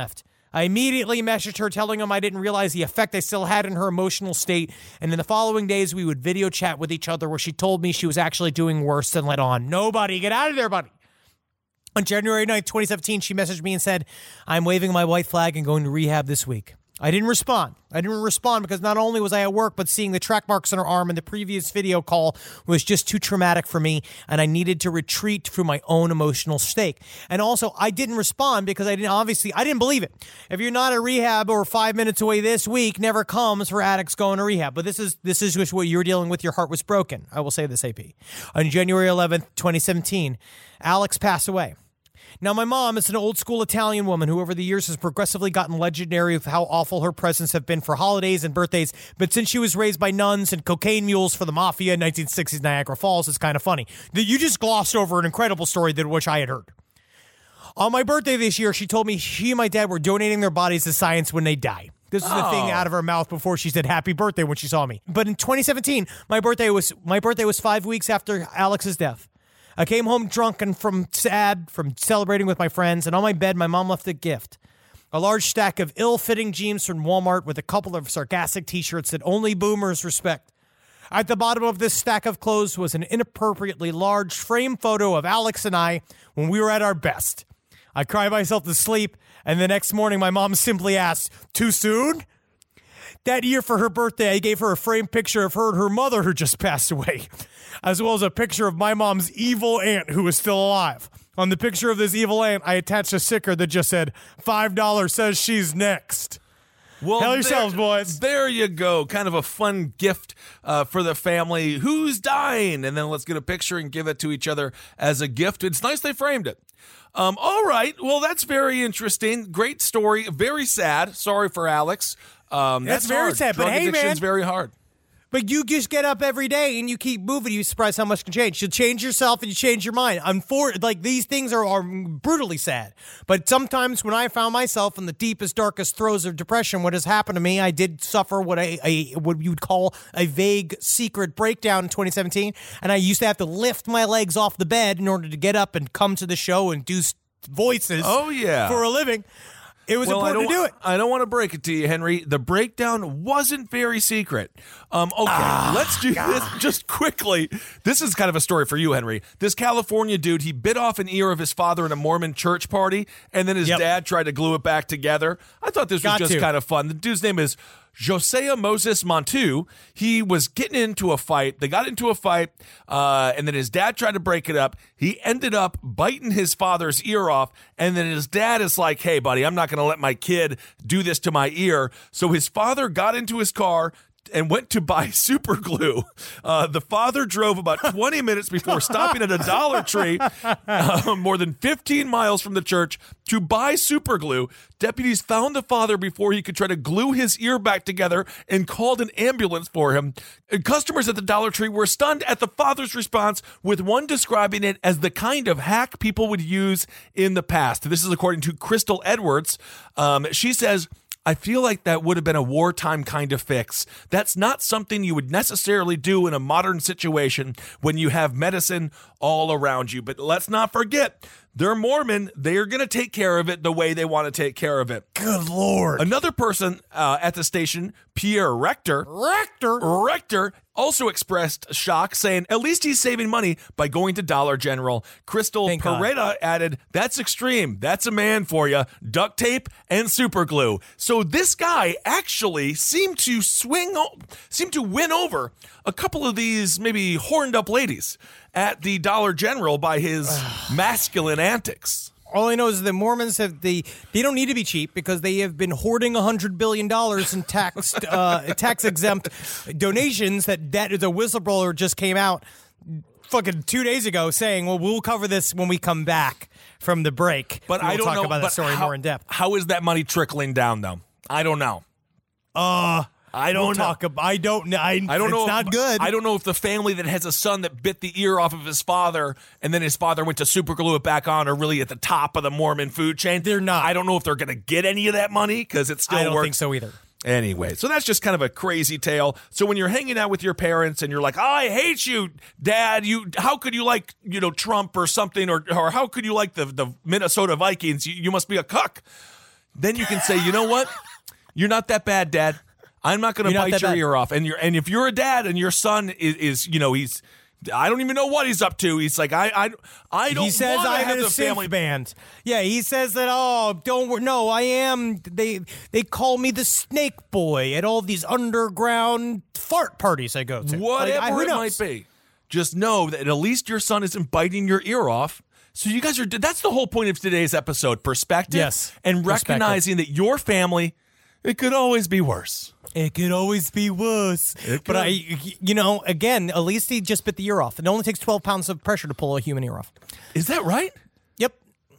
I immediately messaged her telling him I didn't realize the effect I still had in her emotional state, and in the following days we would video chat with each other where she told me she was actually doing worse than let on. Nobody, get out of there, buddy. On January ninth, twenty seventeen, she messaged me and said, I'm waving my white flag and going to rehab this week. I didn't respond. I didn't respond because not only was I at work, but seeing the track marks on her arm in the previous video call was just too traumatic for me, and I needed to retreat through my own emotional state. And also, I didn't respond because I didn't, obviously, I didn't believe it. If you're not at rehab or five minutes away this week, never comes for addicts going to rehab. But this is this is just what you were dealing with. Your heart was broken. I will say this, A P. On January eleventh, twenty seventeen, Alex passed away. Now, my mom is an old-school Italian woman who over the years has progressively gotten legendary with how awful her presents have been for holidays and birthdays, but since she was raised by nuns and cocaine mules for the mafia in nineteen sixties Niagara Falls, it's kind of funny. That you just glossed over an incredible story that which I had heard. On my birthday this year, she told me she and my dad were donating their bodies to science when they die. This is the Oh. thing out of her mouth before she said happy birthday when she saw me. But in twenty seventeen, my birthday was my birthday was five weeks after Alex's death. I came home drunk and from sad from celebrating with my friends, and on my bed, my mom left a gift. A large stack of ill-fitting jeans from Walmart with a couple of sarcastic t-shirts that only boomers respect. At the bottom of this stack of clothes was an inappropriately large frame photo of Alex and I when we were at our best. I cried myself to sleep, and the next morning my mom simply asked, "Too soon?" That year for her birthday, I gave her a framed picture of her and her mother who just passed away, as well as a picture of my mom's evil aunt who is still alive. On the picture of this evil aunt, I attached a sticker that just said, five dollars says she's next. Well, Hell yourselves, there, boys. There you go. Kind of a fun gift uh, for the family. Who's dying? And then let's get a picture and give it to each other as a gift. It's nice they framed it. Um, all right. Well, that's very interesting. Great story. Very sad. Sorry for Alex. Um, That's that's very hard. sad, but Drug hey, addiction's man. very hard. But you just get up every day and you keep moving. You surprised how much can change. You change yourself and you change your mind. I'm for like these things are, are brutally sad. But sometimes when I found myself in the deepest, darkest throes of depression, what has happened to me, I did suffer what a, a what you would call a vague secret breakdown in twenty seventeen, and I used to have to lift my legs off the bed in order to get up and come to the show and do voices. Oh yeah, for a living. It was well, important I don't, to do it. I don't want to break it to you, Henry. The breakdown wasn't very secret. Um, okay, ah, let's do God. this just quickly. This is kind of a story for you, Henry. This California dude, he bit off an ear of his father in a Mormon church party, and then his yep. dad tried to glue it back together. I thought this was Got just to. kind of fun. The dude's name is Josiah Moses Montu. He was getting into a fight. They got into a fight, uh, and then his dad tried to break it up. He ended up biting his father's ear off, and then his dad is like, hey, buddy, I'm not going to let my kid do this to my ear. So his father got into his car and went to buy super glue. Uh, the father drove about twenty minutes before stopping at a Dollar Tree, uh, more than fifteen miles from the church, to buy super glue. Deputies found the father before he could try to glue his ear back together and called an ambulance for him. And customers at the Dollar Tree were stunned at the father's response, with one describing it as the kind of hack people would use in the past. This is according to Crystal Edwards. Um, she says, I feel like that would have been a wartime kind of fix. That's not something you would necessarily do in a modern situation when you have medicine all around you. But let's not forget, they're Mormon. They're going to take care of it the way they want to take care of it. Good Lord. Another person uh, at the station, Pierre Rector, Rector, Rector also expressed shock, saying at least he's saving money by going to Dollar General. Crystal Thank Peretta God. added, that's extreme. That's a man for you. Duct tape and super glue. So this guy actually seemed to swing, seemed to win over a couple of these maybe horned up ladies at the Dollar General by his masculine antics. All I know is the Mormons have the they don't need to be cheap because they have been hoarding a hundred billion dollars in tax uh, tax exempt donations. That that the whistleblower just came out fucking two days ago saying, "Well, we'll cover this when we come back from the break." But we'll I don't talk know about but the story how, more in depth. How is that money trickling down, though? I don't know. Uh. I don't we'll know. Talk about, I don't know. I, I don't know. It's not if, good. I don't know if the family that has a son that bit the ear off of his father and then his father went to super glue it back on are really at the top of the Mormon food chain. They're not. I don't know if they're going to get any of that money because it still I don't works. think so either. Anyway, so that's just kind of a crazy tale. So when you're hanging out with your parents and you're like, oh, I hate you, Dad. You, how could you like, you know, Trump or something, or or how could you like the, the Minnesota Vikings? You, you must be a cuck. then you can say, you know what? You're not that bad, Dad. I'm not going to bite your bad. ear off. And you're and if you're a dad and your son is, is you know, he's I don't even know what he's up to. He's like, I, I, I don't. He says want to I'm have in a the family band. Yeah, he says that. Oh, don't worry. No, I am. They they call me the Snake Boy at all these underground fart parties I go to. Whatever like, I, it might be, just know that at least your son isn't biting your ear off. So you guys are. That's the whole point of today's episode: perspective. Yes, and recognizing that your family, it could always be worse. It could always be worse. But I, you know, again, at least he just bit the ear off. It only takes twelve pounds of pressure to pull a human ear off. Is that right? Yep.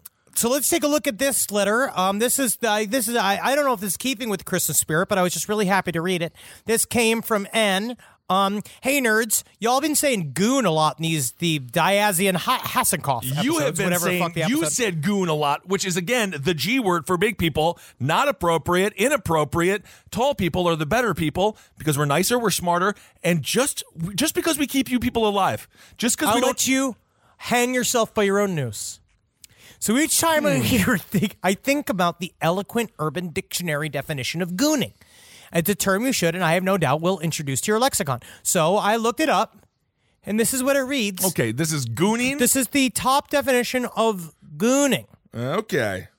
So let's take a look at this letter. Um, this is I, this is I, I don't know if this is keeping with the Christmas spirit, but I was just really happy to read it. This came from N. Um, hey nerds, y'all been saying goon a lot in these the Diazian ha- Hasselhoff episodes. You have been saying you said goon a lot, which is again the G word for big people, not appropriate, inappropriate. Tall people are the better people because we're nicer, we're smarter, and just just because we keep you people alive, just because we I'll don't let you hang yourself by your own noose. So each time I hear think I think about the eloquent Urban Dictionary definition of gooning. It's a term you should, and I have no doubt, will introduce to your lexicon. So I looked it up, and this is what it reads. Okay, this is gooning? This is the top definition of gooning. Okay.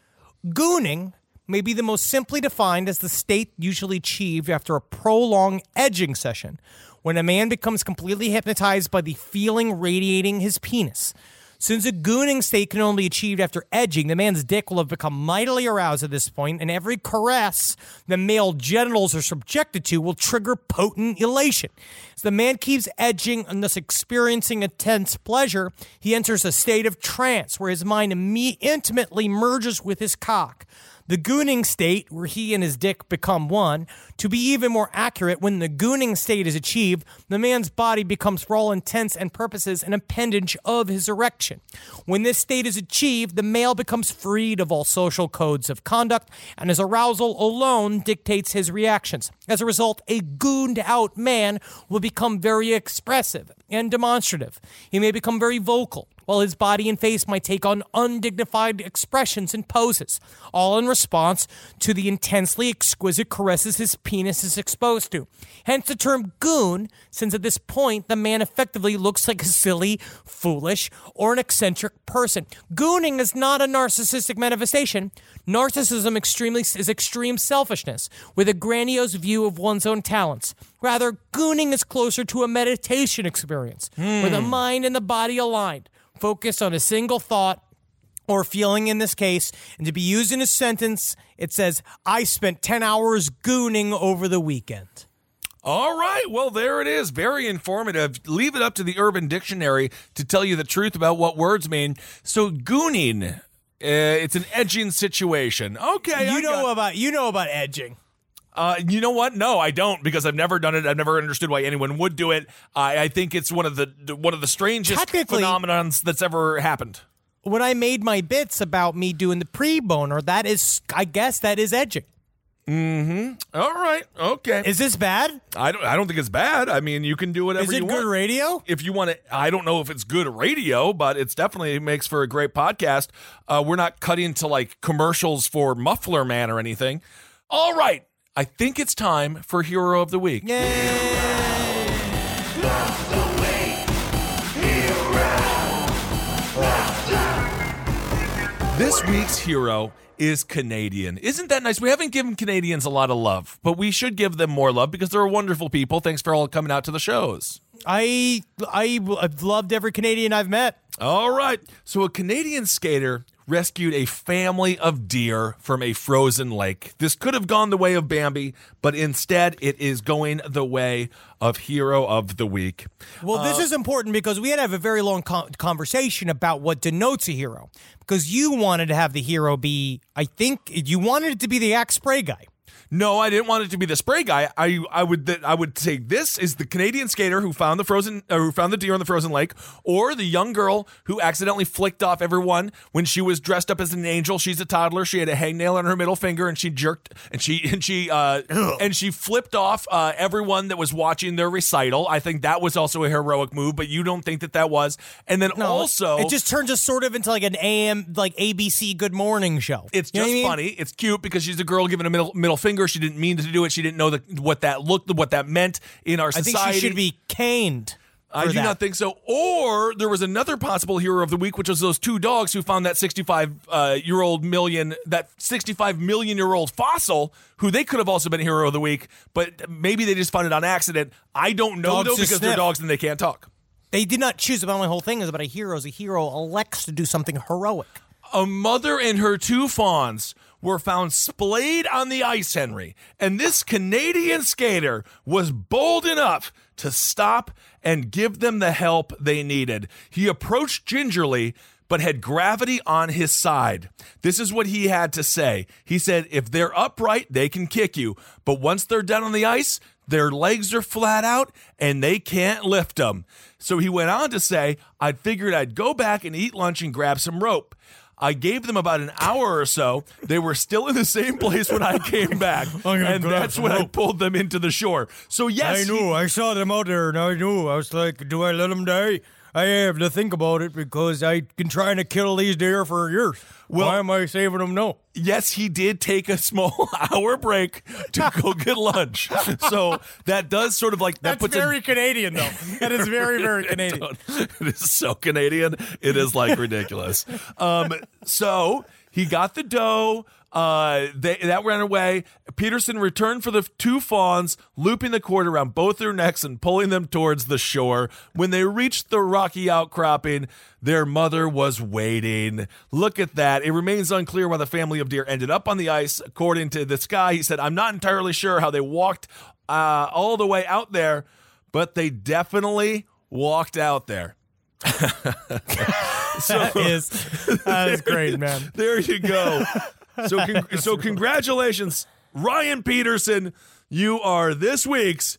Gooning may be the most simply defined as the state usually achieved after a prolonged edging session, when a man becomes completely hypnotized by the feeling radiating his penis. Since a gooning state can only be achieved after edging, the man's dick will have become mightily aroused at this point, and every caress the male genitals are subjected to will trigger potent elation. As the man keeps edging and thus experiencing intense pleasure, he enters a state of trance where his mind imme- intimately merges with his cock. The gooning state, where he and his dick become one. To be even more accurate, when the gooning state is achieved, the man's body becomes, for all intents and purposes, an appendage of his erection. When this state is achieved, the male becomes freed of all social codes of conduct, and his arousal alone dictates his reactions. As a result, a gooned-out man will become very expressive and demonstrative. He may become very vocal, while his body and face might take on undignified expressions and poses, all in response to the intensely exquisite caresses his penis is exposed to. Hence the term goon, since at this point the man effectively looks like a silly, foolish, or an eccentric person. Gooning is not a narcissistic manifestation. Narcissism extremely is extreme selfishness, with a grandiose view of one's own talents. Rather, gooning is closer to a meditation experience, mm. where the mind and the body aligned, focused on a single thought or feeling in this case, and to be used in a sentence, it says, I spent ten hours gooning over the weekend. All right, well, there it is. Very informative. Leave it up to the Urban Dictionary to tell you the truth about what words mean. So gooning, uh, it's an edging situation. Okay. You I know got- about you know about edging. Uh, you know what? No, I don't, because I've never done it. I've never understood why anyone would do it. I, I think it's one of the one of the strangest phenomenons that's ever happened. When I made my bits about me doing the pre-boner, that is, I guess, that is edging. Mm-hmm. All right. Okay. Is this bad? I don't. I don't think it's bad. I mean, you can do whatever you want. Is it good radio? If you want to, I don't know if it's good radio, but it's definitely makes for a great podcast. Uh, we're not cutting to like commercials for Muffler Man or anything. All right. I think it's time for Hero of the Week. Yay! This week's hero is Canadian. Isn't that nice? We haven't given Canadians a lot of love, but we should give them more love because they're wonderful people. Thanks for all coming out to the shows. I, I, I've loved every Canadian I've met. All right. So a Canadian skater rescued a family of deer from a frozen lake. This could have gone the way of Bambi, but instead it is going the way of Hero of the Week. Well, this uh, is important because we had to have a very long con- conversation about what denotes a hero. Because you wanted to have the hero be, I think, you wanted it to be the axe spray guy. No, I didn't want it to be the spray guy. I I would th- I would say this is the Canadian skater who found the frozen uh, who found the deer in the frozen lake, or the young girl who accidentally flicked off everyone when she was dressed up as an angel. She's a toddler. She had a hangnail on her middle finger, and she jerked and she and she uh, and she flipped off uh, everyone that was watching their recital. I think that was also a heroic move, but you don't think that that was. And then No, also, it just turns us sort of into like an A M like A B C Good Morning show. It's You know just what I mean? funny. It's cute because she's a girl giving a middle middle finger. She didn't mean to do it. She didn't know the, what that looked, what that meant in our I society. think she should be caned. I for do that. not think so. Or there was another possible hero of the week, which was those two dogs who found that sixty-five uh, year old million, that sixty-five million year old fossil, who they could have also been hero of the week, but maybe they just found it on accident. I don't know Dogs though to because they're sniff. dogs and they can't talk. They did not choose about my whole thing is about a hero. As a hero elects to do something heroic. A mother and her two fawns were found splayed on the ice, Henry, and this Canadian skater was bold enough to stop and give them the help they needed. He approached gingerly, but had gravity on his side. This is what he had to say. He said, if they're upright, they can kick you, but once they're down on the ice, their legs are flat out and they can't lift them. So he went on to say, I figured I'd go back and eat lunch and grab some rope. I gave them about an hour or so. They were still in the same place when I came back, and that's when I pulled them into the shore. So yes, I knew. I saw them out there, and I knew. I was like, do I let them die? I have to think about it because I've been trying to kill these deer for years. Well- Why am I saving them now? yes, he did take a small hour break to go get lunch. So that does sort of like that That's puts very a, Canadian, though. That is very, very Canadian. It is so Canadian. It is like ridiculous. Um, so he got the dough. Uh, they, that ran away. Peterson returned for the two fawns, looping the cord around both their necks and pulling them towards the shore. When they reached the rocky outcropping, their mother was waiting. Look at that. It remains unclear why the family of deer ended up on the ice. According to this guy, he said, I'm not entirely sure how they walked uh, all the way out there, but they definitely walked out there. So, That is, that is great, man. There you go. So, con- so congratulations, Ryan Peterson. You are this week's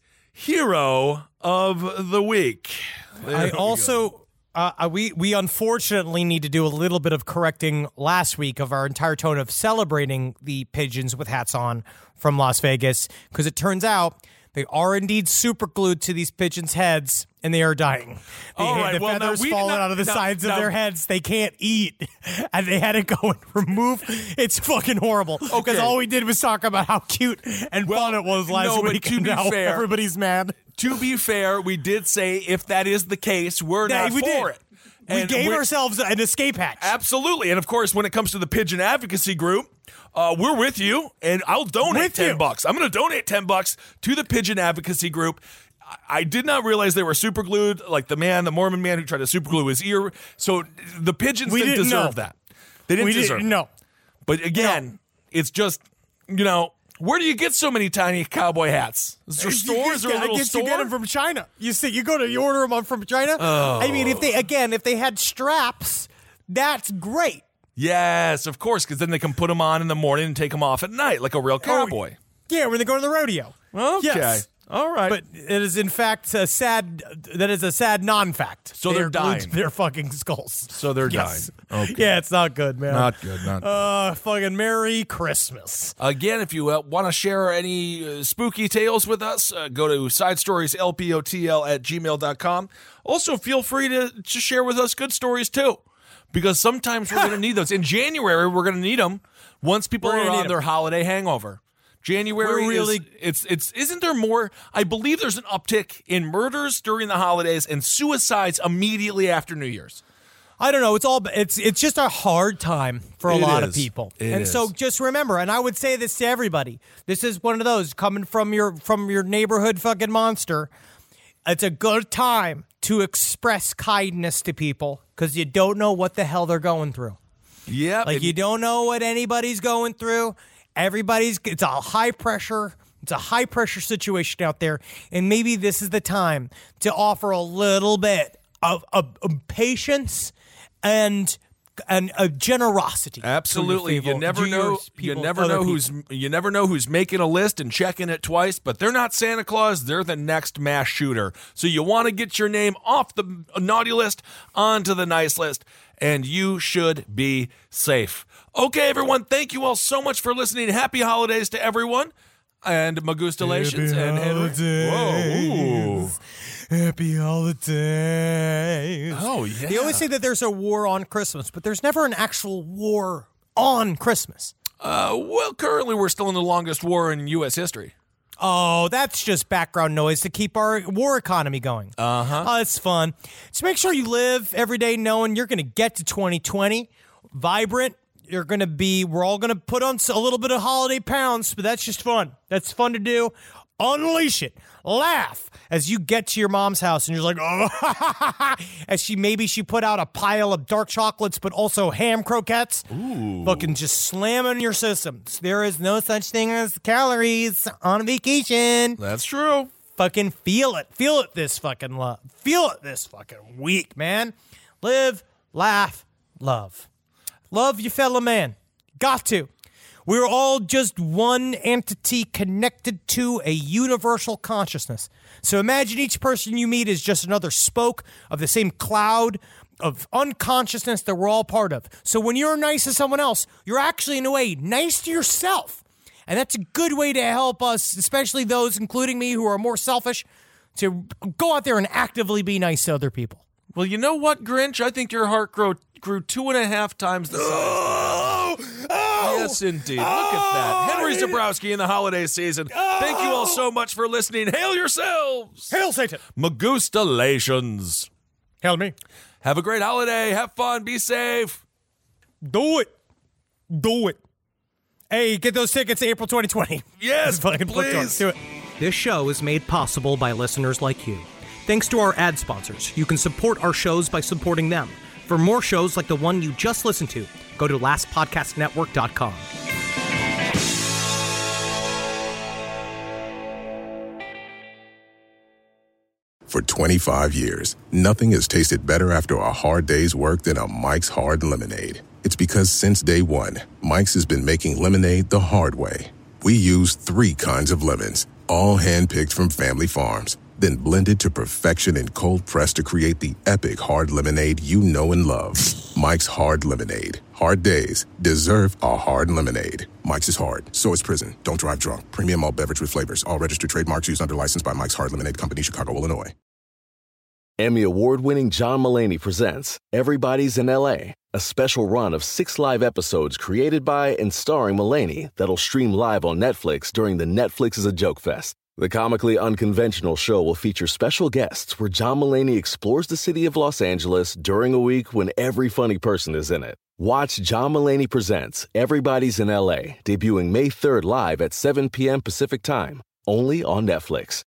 hero of the week. There I we go. also, uh, we we unfortunately need to do a little bit of correcting last week of our entire tone of celebrating the pigeons with hats on from Las Vegas, because it turns out they are indeed super glued to these pigeons' heads, and they are dying. The, All right, the well, now feathers we did falling not- out of the now- sides now- of their heads. They can't eat, and they had to go and remove. It's fucking horrible. Because Okay. all we did was talk about how cute and Well, fun it was last no, but week. to and be now fair- everybody's mad. To be fair, we did say if that is the case, we're Yeah, not we for did. it. We And gave we're- ourselves an escape hatch. Absolutely. And of course, when it comes to the pigeon advocacy group, uh, we're with you, and I'll donate With ten you. bucks. I'm going to donate ten bucks to the pigeon advocacy group. I- I did not realize they were super glued, like the man, the Mormon man who tried to super glue his ear. So the pigeons We didn't, didn't deserve know. that. They didn't we deserve didn't it. know. But again, it's just, you know, where do you get so many tiny cowboy hats? Is there stores or a I little guess store? you get them from China. You see, you go to you order them from China. Oh. I mean, if they again, if they had straps, that's great. Yes, of course, because then they can put them on in the morning and take them off at night like a real cowboy. Yeah, when they go to the rodeo. Okay. Yes. All right. But it is in fact a sad. That is a sad non-fact. So they're They are glued to dying. Their fucking skulls. So they're Yes. dying. Okay. Yeah, it's not good, man. Not good. Not good. Uh, fucking Merry Christmas. Again, if you uh, want to share any uh, spooky tales with us, uh, go to side stories l p o t l at gmail dot com. Also, feel free to, to share with us good stories, too, because sometimes we're going to need those. In January, we're going to need them once people We're are gonna on need their 'em. holiday hangover. January We're really- is, it's, it's, isn't there more? I believe there's an uptick in murders during the holidays and suicides immediately after New Year's. I don't know. It's all. It's it's just a hard time for a It lot is. of people, It and is. so just remember. And I would say this to everybody. This is one of those coming from your from your neighborhood fucking monster. It's a good time to express kindness to people because you don't know what the hell they're going through. Yeah. Like you don't know what anybody's going through. Everybody's. It's a high pressure. It's a high pressure situation out there, and maybe this is the time to offer a little bit of, of, of patience and and a generosity. Absolutely, to your you never to your know. people, you never other know people. who's. You never know who's making a list and checking it twice. But they're not Santa Claus. They're the next mass shooter. So you want to get your name off the naughty list onto the nice list, and you should be safe. Okay, everyone. Thank you all so much for listening. Happy holidays to everyone, and Magustalations and Henry. Whoa. Ooh. Happy holidays. Oh, yeah. They always say that there's a war on Christmas, but there's never an actual war on Christmas. Uh, well, currently we're still in the longest war in U S history. Oh, that's just background noise to keep our war economy going. Uh-huh. Oh, it's fun. Just make sure you live every day knowing you're going to get to twenty twenty vibrant. You're going to be, we're all going to put on a little bit of holiday pounds, but that's just fun. That's fun to do. Unleash it. Laugh as you get to your mom's house and you're like, oh, as she maybe she put out a pile of dark chocolates, but also ham croquettes. Ooh. Fucking just slam in your system. There is no such thing as calories on vacation. That's true. Fucking feel it. Feel it this fucking love. Feel it this fucking week, man. Live, laugh, love. Love your fellow man. Got to. We're all just one entity connected to a universal consciousness. So imagine each person you meet is just another spoke of the same cloud of unconsciousness that we're all part of. So when you're nice to someone else, you're actually, in a way, nice to yourself. And that's a good way to help us, especially those, including me, who are more selfish, to go out there and actively be nice to other people. Well, you know what, Grinch? I think your heart grew, grew two and a half times the size. Oh, oh, yes, indeed. Look at that. Henry Zabrowski in the holiday season. Oh. Thank you all so much for listening. Hail yourselves. Hail Satan. Magustalations. Hail me. Have a great holiday. Have fun. Be safe. Do it. Do it. Hey, get those tickets April twenty twenty. Yes, Fucking please. Do it. This show is made possible by listeners like you. Thanks to our ad sponsors, you can support our shows by supporting them. For more shows like the one you just listened to, go to last podcast network dot com. For twenty-five years, nothing has tasted better after a hard day's work than a Mike's Hard Lemonade. It's because since day one, Mike's has been making lemonade the hard way. We use three kinds of lemons, all hand-picked from family farms, then blended to perfection and cold-pressed to create the epic hard lemonade you know and love. Mike's Hard Lemonade. Hard days deserve a hard lemonade. Mike's is hard, so is prison. Don't drive drunk. Premium malt beverage with flavors. All registered trademarks used under license by Mike's Hard Lemonade Company, Chicago, Illinois. Emmy award-winning John Mulaney presents Everybody's in L A, a special run of six live episodes created by and starring Mulaney that'll stream live on Netflix during the Netflix is a Joke Fest. The comically unconventional show will feature special guests where John Mulaney explores the city of Los Angeles during a week when every funny person is in it. Watch John Mulaney Presents Everybody's in L A, debuting May third live at seven p.m. Pacific Time, only on Netflix.